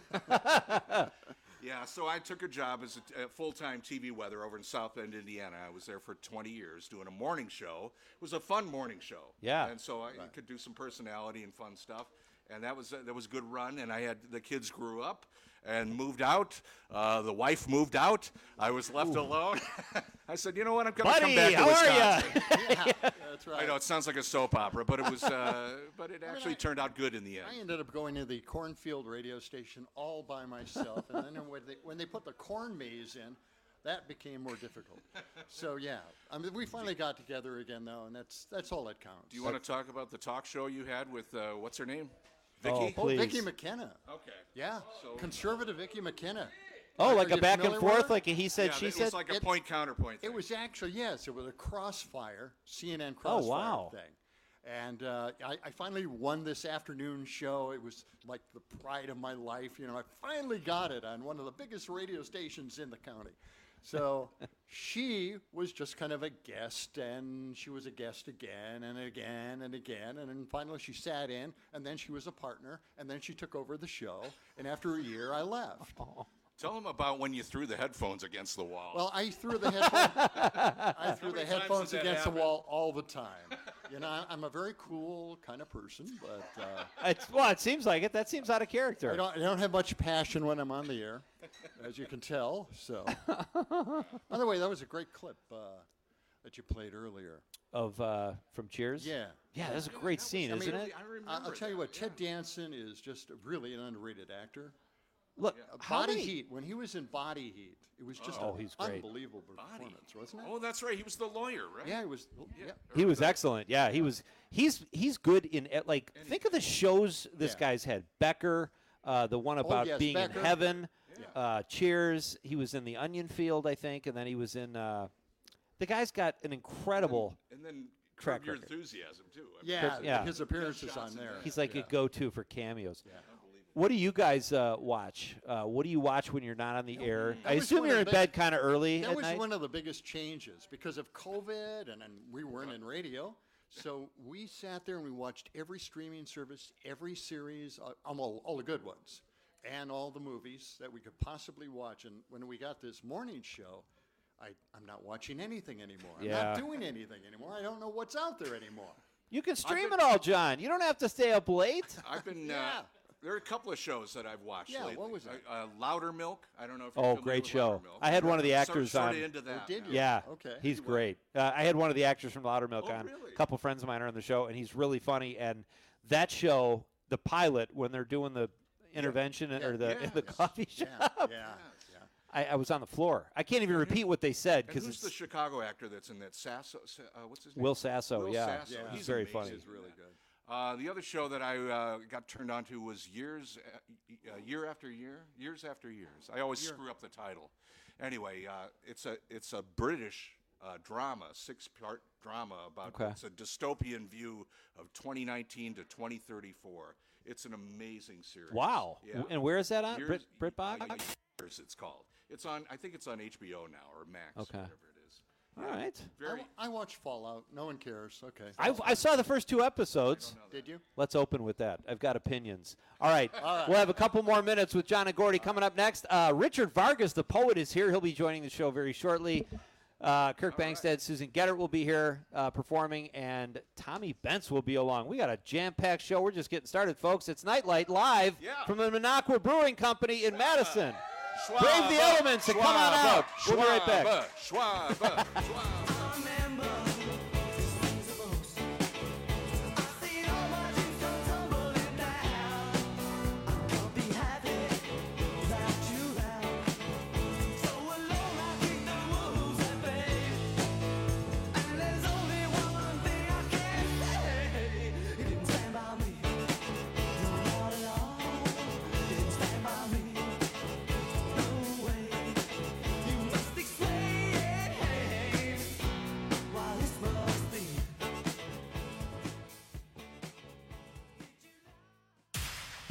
Yeah, so I took a job as a full-time TV weather over in South Bend, Indiana. I was there for 20 years doing a morning show. It was a fun morning show. Yeah. And so I could do some personality and fun stuff. And that was a good run. And I had the kids grew up and moved out. The wife moved out. I was left alone. I said, you know what? I'm going to come back to Wisconsin. Yeah, that's right. I know it sounds like a soap opera, but it was. But it actually turned out good in the end. I ended up going to the cornfield radio station all by myself, and then when they put the corn maze in, that became more difficult. So yeah, I mean, we finally got together again though, and that's all that counts. Do you want to talk about the talk show you had with what's her name? Oh, Vicky? please. Vicky McKenna. Okay. Yeah, conservative Vicky McKenna. Oh, like Are a you back and familiar with forth, her? like a he said, Yeah, she it said. was like a point counterpoint thing. It was actually, yes, it was a crossfire, CNN crossfire wow. thing. And I finally won this afternoon show. It was like the pride of my life. You know, I finally got it on one of the biggest radio stations in the county. So she was just kind of a guest, and she was a guest again and again and again. And then finally she sat in, and then she was a partner, and then she took over the show. And after a year, I left. Tell them about when you threw the headphones against the wall. Well, I threw the headphones. I threw the many times headphones did that against the happen? wall all the time. You know, I'm a very cool kind of person, but It seems like it. That seems out of character. I don't have much passion when I'm on the air, as you can tell. So, by the way, that was a great clip that you played earlier. Of from Cheers. Yeah, Yeah, that's a great scene, I isn't mean, it? I'll tell you what, Ted Danson is just really an underrated actor. Look, how Body many- Heat. When he was in Body Heat, it was just Oh, an he's great. unbelievable performance, wasn't it? Oh, that's right. He was the lawyer, right? Yeah, it was. Yeah. He was excellent. Yeah, he was. He's good in like. Think of the shows this guy's had. Becker, the one about yes, being Becker. in heaven. Cheers. He was in The Onion Field, I think, and then he was in. The guy's got an incredible. And then track Curb Your record. Enthusiasm too. I mean, Yeah, his appearances on there. He's like a go-to for cameos. What do you guys watch? What do you watch when you're not on the air? I was assume one you're of in the bed kind of early That at was night. one of the biggest changes because of COVID, and we weren't in radio. So we sat there and we watched every streaming service, every series, all the good ones, and all the movies that we could possibly watch. And when we got this morning show, I'm not watching anything anymore. I'm Yeah. not doing anything anymore. I don't know what's out there anymore. You can stream it all, John. You don't have to stay up late. I've been. There are a couple of shows that I've watched Yeah, lately. what was it? Louder Milk. I don't know if you're Oh, familiar great with show. Loudermilk. I had one of the Sort- actors sorta on. into that. did you? Yeah. Okay. He's great. I had one of the actors from Loudermilk on. really? A couple friends of mine are on the show, and he's really funny. And that show, the pilot, when they're doing the intervention or in the coffee shop, Yeah. I was on the floor. I can't even repeat what they said And because who's it's the Chicago actor that's in that? Sasso. What's his name? Will Sasso. Will Yeah, Sasso. he's very amazing. funny. He's really good. The other show that I got turned on to was years after years. I always screw up the title. Anyway, it's a British drama, 6-part drama about it's a dystopian view of 2019 to 2034. It's an amazing series. Wow. Yeah. And where is that on? Years- BritBox? Years, it's called. It's on. I think it's on HBO now or Max. Okay. Whatever it is. All right. Very. I watched Fallout. No one cares. Okay. I saw the first 2 episodes. Did you? Let's open with that. I've got opinions. All right. We'll have a couple more minutes with John and Gordy coming up next. Richard Vargas, the poet, is here. He'll be joining the show very shortly. Kirk Bangstead, Susan Gettert will be here performing, and Tommy Bentz will be along. We got a jam-packed show. We're just getting started, folks. It's Nightlight live from the Minocqua Brewing Company in Madison. Brave the elements and come on out. We'll be right back. Schwab.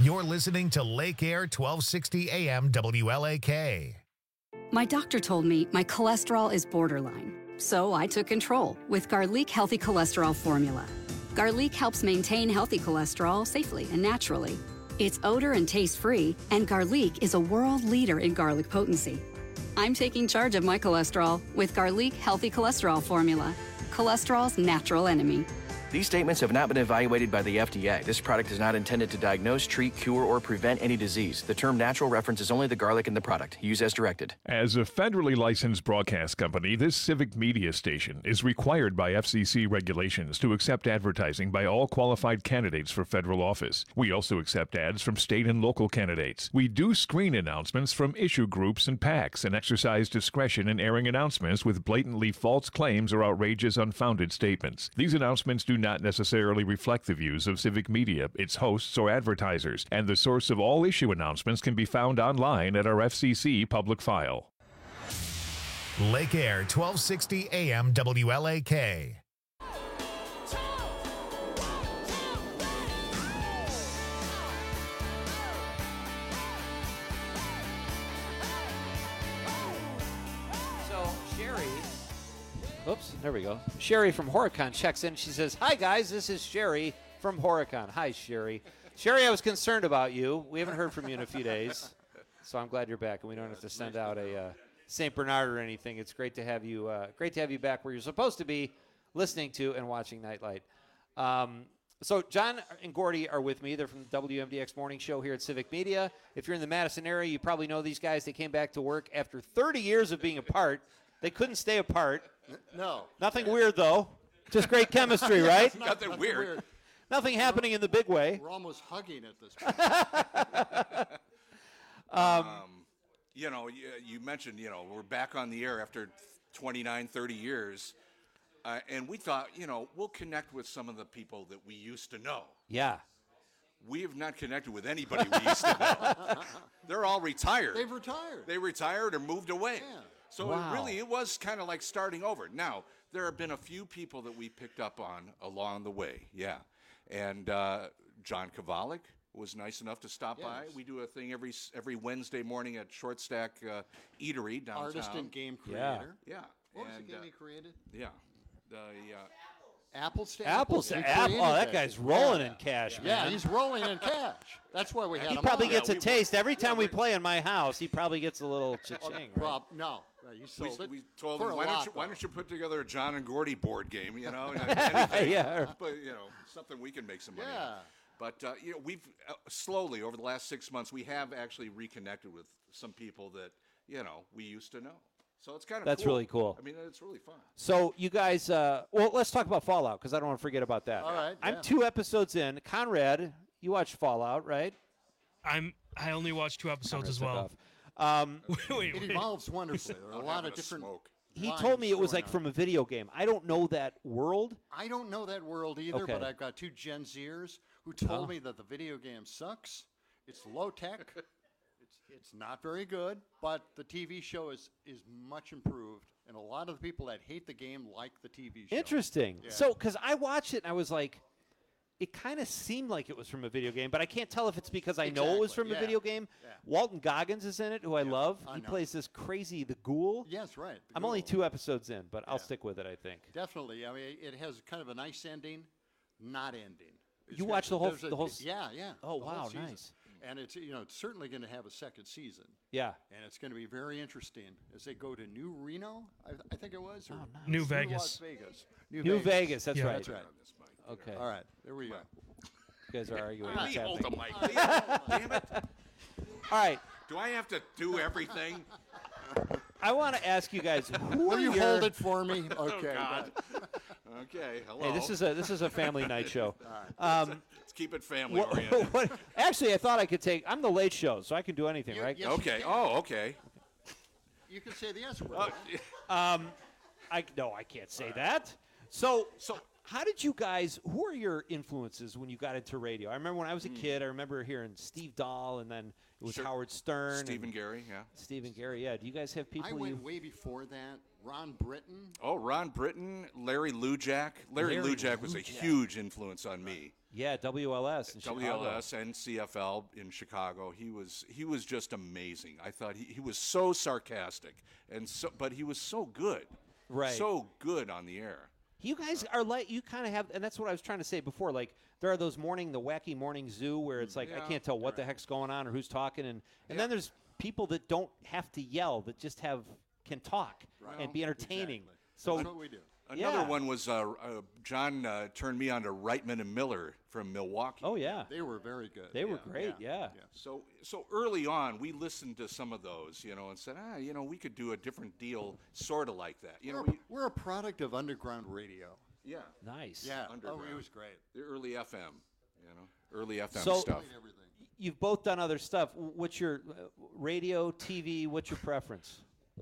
You're listening to Lake Air 1260 AM WLAK. My doctor told me my cholesterol is borderline, so I took control with Garlic Healthy Cholesterol Formula. Garlic helps maintain healthy cholesterol safely and naturally. It's odor and taste-free, and Garlic is a world leader in garlic potency. I'm taking charge of my cholesterol with Garlic Healthy Cholesterol Formula, cholesterol's natural enemy. These statements have not been evaluated by the FDA. This product is not intended to diagnose, treat, cure, or prevent any disease. The term natural references only the garlic in the product. Use as directed. As a federally licensed broadcast company, this civic media station is required by FCC regulations to accept advertising by all qualified candidates for federal office. We also accept ads from state and local candidates. We do screen announcements from issue groups and PACs and exercise discretion in airing announcements with blatantly false claims or outrageous, unfounded statements. These announcements do not necessarily reflect the views of Civic Media, its hosts, or advertisers, and the source of all issue announcements can be found online at our FCC public file. Lake Air 1260 AM WLAK. Oops, there we go. Sherry from Horicon checks in. She says, "Hi, guys. This is Sherry from Horicon." Hi, Sherry. Sherry, I was concerned about you. We haven't heard from you in a few days, so I'm glad you're back, and we don't have to send out a St. Bernard or anything. It's great to have you back where you're supposed to be, listening to and watching Nightlight. So John and Gordy are with me. They're from the WMDX Morning Show here at Civic Media. If you're in the Madison area, you probably know these guys. They came back to work after 30 years of being apart. They couldn't stay apart. No. Nothing weird, though. Just great chemistry, right? Nothing weird. Nothing happening in the big way. We're almost hugging at this point. You mentioned, we're back on the air after 29, 30 years. And we thought, we'll connect with some of the people that we used to know. Yeah. We have not connected with anybody we used to know. They're all retired. They've retired. They retired or moved away. Yeah. So Wow. it was kind of like starting over. Now, there have been a few people that we picked up on along the way, yeah. And John Kovalik was nice enough to stop by. We do a thing every Wednesday morning at Short Stack Eatery downtown. Artist and game creator. Yeah. What was the game he created? Yeah. Apple Stack. Apple. Oh, that guy's rolling in cash, man. Yeah, he's rolling in cash. That's why we had him. He probably on. gets a taste. Every time we play in my house, he probably gets a little cha-ching, right? No. You sold it. We told for him, a why lot, don't you put together a John and Gordy board game, anything. Yeah. But, something we can make some money Yeah. on. But, we've slowly, over the last 6 months, we have actually reconnected with some people that, we used to know. So it's kind of That's really cool. I mean, it's really fun. So you guys, let's talk about Fallout because I don't want to forget about that. All right. I'm 2 episodes in. Conrad, you watched Fallout, right? I only watched 2 episodes as well. It evolves wonderfully. There are a lot of different. He told me it was like from a video game. I don't know that world. I don't know that world either, Okay. but I've got 2 Gen Zers who told me that the video game sucks. It's low tech. It's not very good, but the TV show is much improved, and a lot of the people that hate the game like the TV show. Interesting. Yeah. So, because I watched it and I was like, it kind of seemed like it was from a video game, but I can't tell if it's because I know it was from a video game. Yeah. Walton Goggins is in it, who I love. I He know. plays this crazy, the ghoul. Yes, right. the I'm only Ghoul. 2 episodes in, but I'll stick with it, I think. Definitely. I mean, it has kind of a nice ending, not ending. You watched the whole- there's the whole Yeah. Oh, the whole wow, season. nice. And it's it's certainly going to have a second season. Yeah. And it's going to be very interesting as they go to New Reno, I think it was. Or New Las Vegas. Vegas. New Vegas, that's right. That's right. Okay. All right, there we go. You guys are arguing. Please What's hold the happening? mic. Damn it. All right. Do I have to do everything? I want to ask you guys, who Will are you your... hold it for me? Okay. God. Okay, hello. Hey, this is a family night show. Let's keep it family oriented. Actually, I thought I could take. I'm the late show, so I can do anything, right? yes, you Okay. can. Oh, okay. You can say the S word. I can't say that. So how did you guys? Who are your influences when you got into radio? I remember when I was a kid. I remember hearing Steve Dahl, and then it was Sure. Howard Stern, Stephen and Gary, yeah. Stephen Gary. Yeah. Do you guys have people? I you went way before that. Ron Britton. Oh, Ron Britton, Larry Lujack. Larry Lujack was a huge influence on me. Yeah, WLS in Chicago. WLS and CFL in Chicago. He was just amazing. I thought he was so sarcastic but he was so good. Right. So good on the air. You guys are like, you kind of have, and that's what I was trying to say before, like, there are those the wacky morning zoo where it's like, I can't tell what the heck's going on or who's talking, and then there's people that don't have to yell, that just can talk and be entertaining. Exactly. So that's what we do. Another one was John turned me on to Reitman and Miller from Milwaukee. Oh, yeah. They were very good. They were great, yeah. So early on, we listened to some of those, and said, we could do a different deal sort of like that. We're a product of underground radio. Yeah. Nice. Yeah. Underground. Oh, it was great. The early FM, early FM stuff. You've both done other stuff. What's your radio, TV, what's your preference?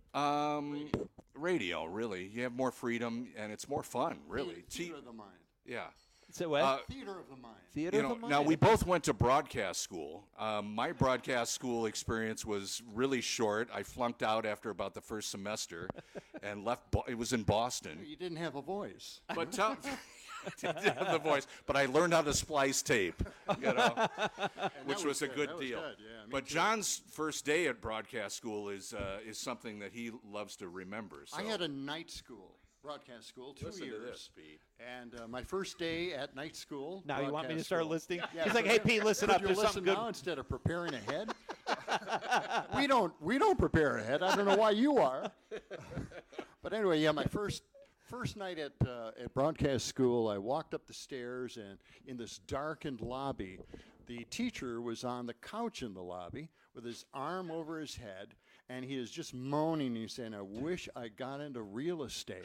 Radio, really. You have more freedom, and it's more fun, really. Theater of the mind. Yeah. Say what? Theater of the mind. Theater of the mind. Now, we both went to broadcast school. My broadcast school experience was really short. I flunked out after about the first semester and left. It was in Boston. You didn't have a voice. But I didn't have the voice, but I learned how to splice tape, which was a good deal. Good. Yeah, but too. John's first day at broadcast school is something that he loves to remember. So. I had a night school, broadcast school, 2 Listen years. to this, Pete. And my first day at night school. Now you want me to start school. listening? Yeah, He's like, hey, Pete, listen up. You There's listen something good. now instead of preparing ahead. we don't prepare ahead. I don't know why you are. But anyway, yeah, my first night at broadcast school, I walked up the stairs, and in this darkened lobby, the teacher was on the couch in the lobby with his arm over his head, and he is just moaning. He's saying, "I wish I got into real estate."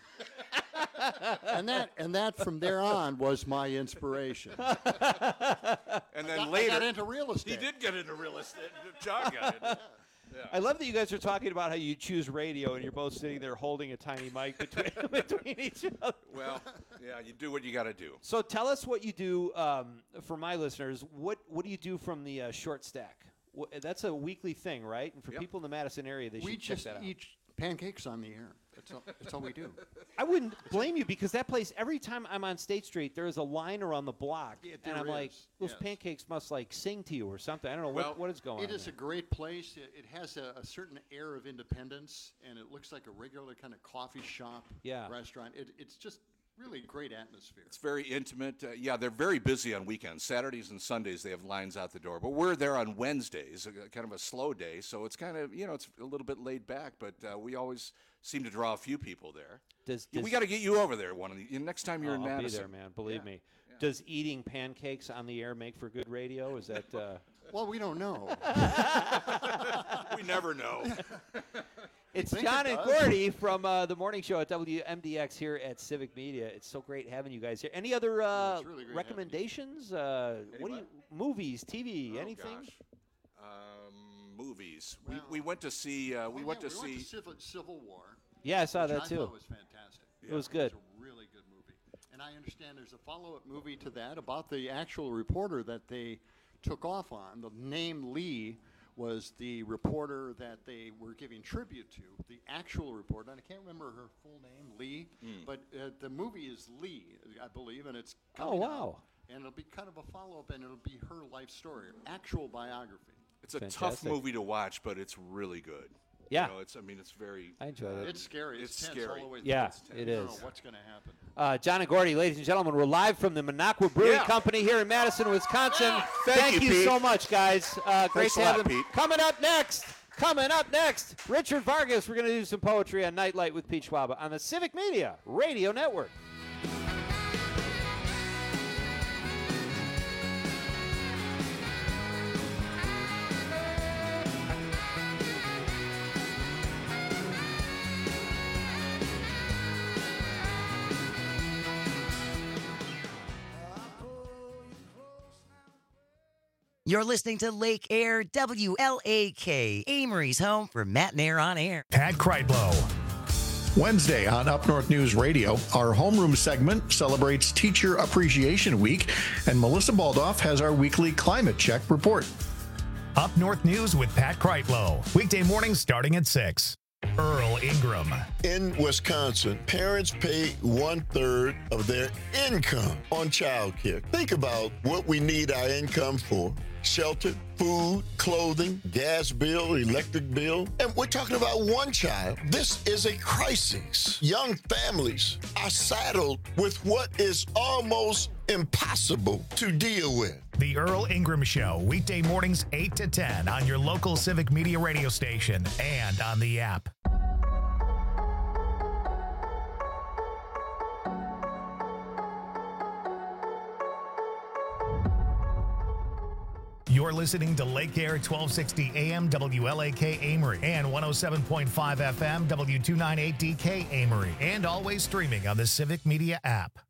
and that from there on was my inspiration. And then later, I got into real estate. He did get into real estate. John got into. Yeah. I love that you guys are talking about how you choose radio, and you're both sitting there holding a tiny mic between each other. Well, yeah, you do what you got to do. So tell us what you do for my listeners. What do you do from the short stack? That's a weekly thing, right? And for people in the Madison area, they should check that out. We just eat pancakes on the air. That's all we do. I wouldn't blame you, because that place, every time I'm on State Street, there is a line around the block. Yeah, and I'm like, those pancakes must sing to you or something. I don't know what is going on. It is a great place. It has a certain air of independence, and it looks like a regular kind of coffee shop restaurant. It's just really great atmosphere. It's very intimate. They're very busy on weekends. Saturdays and Sundays, they have lines out the door. But we're there on Wednesdays, kind of a slow day. So it's kind of, it's a little bit laid back. But we always seem to draw a few people there. We got to get you over there next time you're in Madison. I'll be there, man. Believe me. Yeah. Does eating pancakes on the air make for good radio? Is that... Well, we don't know. We never know. It's John and Gordy from the morning show at WMDX here at Civic Media. It's so great having you guys here. Any other really recommendations? Movies, TV, anything? Movies. We went to see. We went to see Civil War. Yeah, I saw that I too. thought was fantastic. It was good. It was a really good movie. And I understand there's a follow-up movie to that about the actual reporter that they took off on. The name Lee was the reporter that they were giving tribute to, the actual reporter. And I can't remember her full name, Lee, but the movie is Lee, I believe, and it's coming out. And it'll be kind of a follow-up, and it'll be her life story, actual biography. It's a tough movie to watch, but it's really good. Yeah. It's very... I enjoyed it. It's scary. It's tense scary. all the way through. Yeah, It's tense. it You don't is. know what's going to happen. John and Gordy, ladies and gentlemen, we're live from the Minocqua Brewing Company here in Madison, Wisconsin. Thank you, Pete. So much, guys. Great to have them. Pete. Coming up next, Richard Vargas. We're going to do some poetry on Nightlight with Pete Schwaba on the Civic Media Radio Network. You're listening to Lake Air WLAK, Amory's home for Matt and Air on Air. Pat Kreitlow. Wednesday on Up North News Radio, our homeroom segment celebrates Teacher Appreciation Week, and Melissa Baldoff has our weekly climate check report. Up North News with Pat Kreitlow. Weekday mornings starting at 6. Earl Ingram. In Wisconsin, parents pay 1/3 of their income on child care. Think about what we need our income for. Shelter, food, clothing, gas bill, electric bill. And we're talking about one child. This is a crisis. Young families are saddled with what is almost impossible to deal with. The Earl Ingram Show, weekday mornings 8 to 10 on your local Civic Media radio station and on the app. You're listening to Lake Air 1260 AM WLAK Amory and 107.5 FM W298DK Amory, and always streaming on the Civic Media app.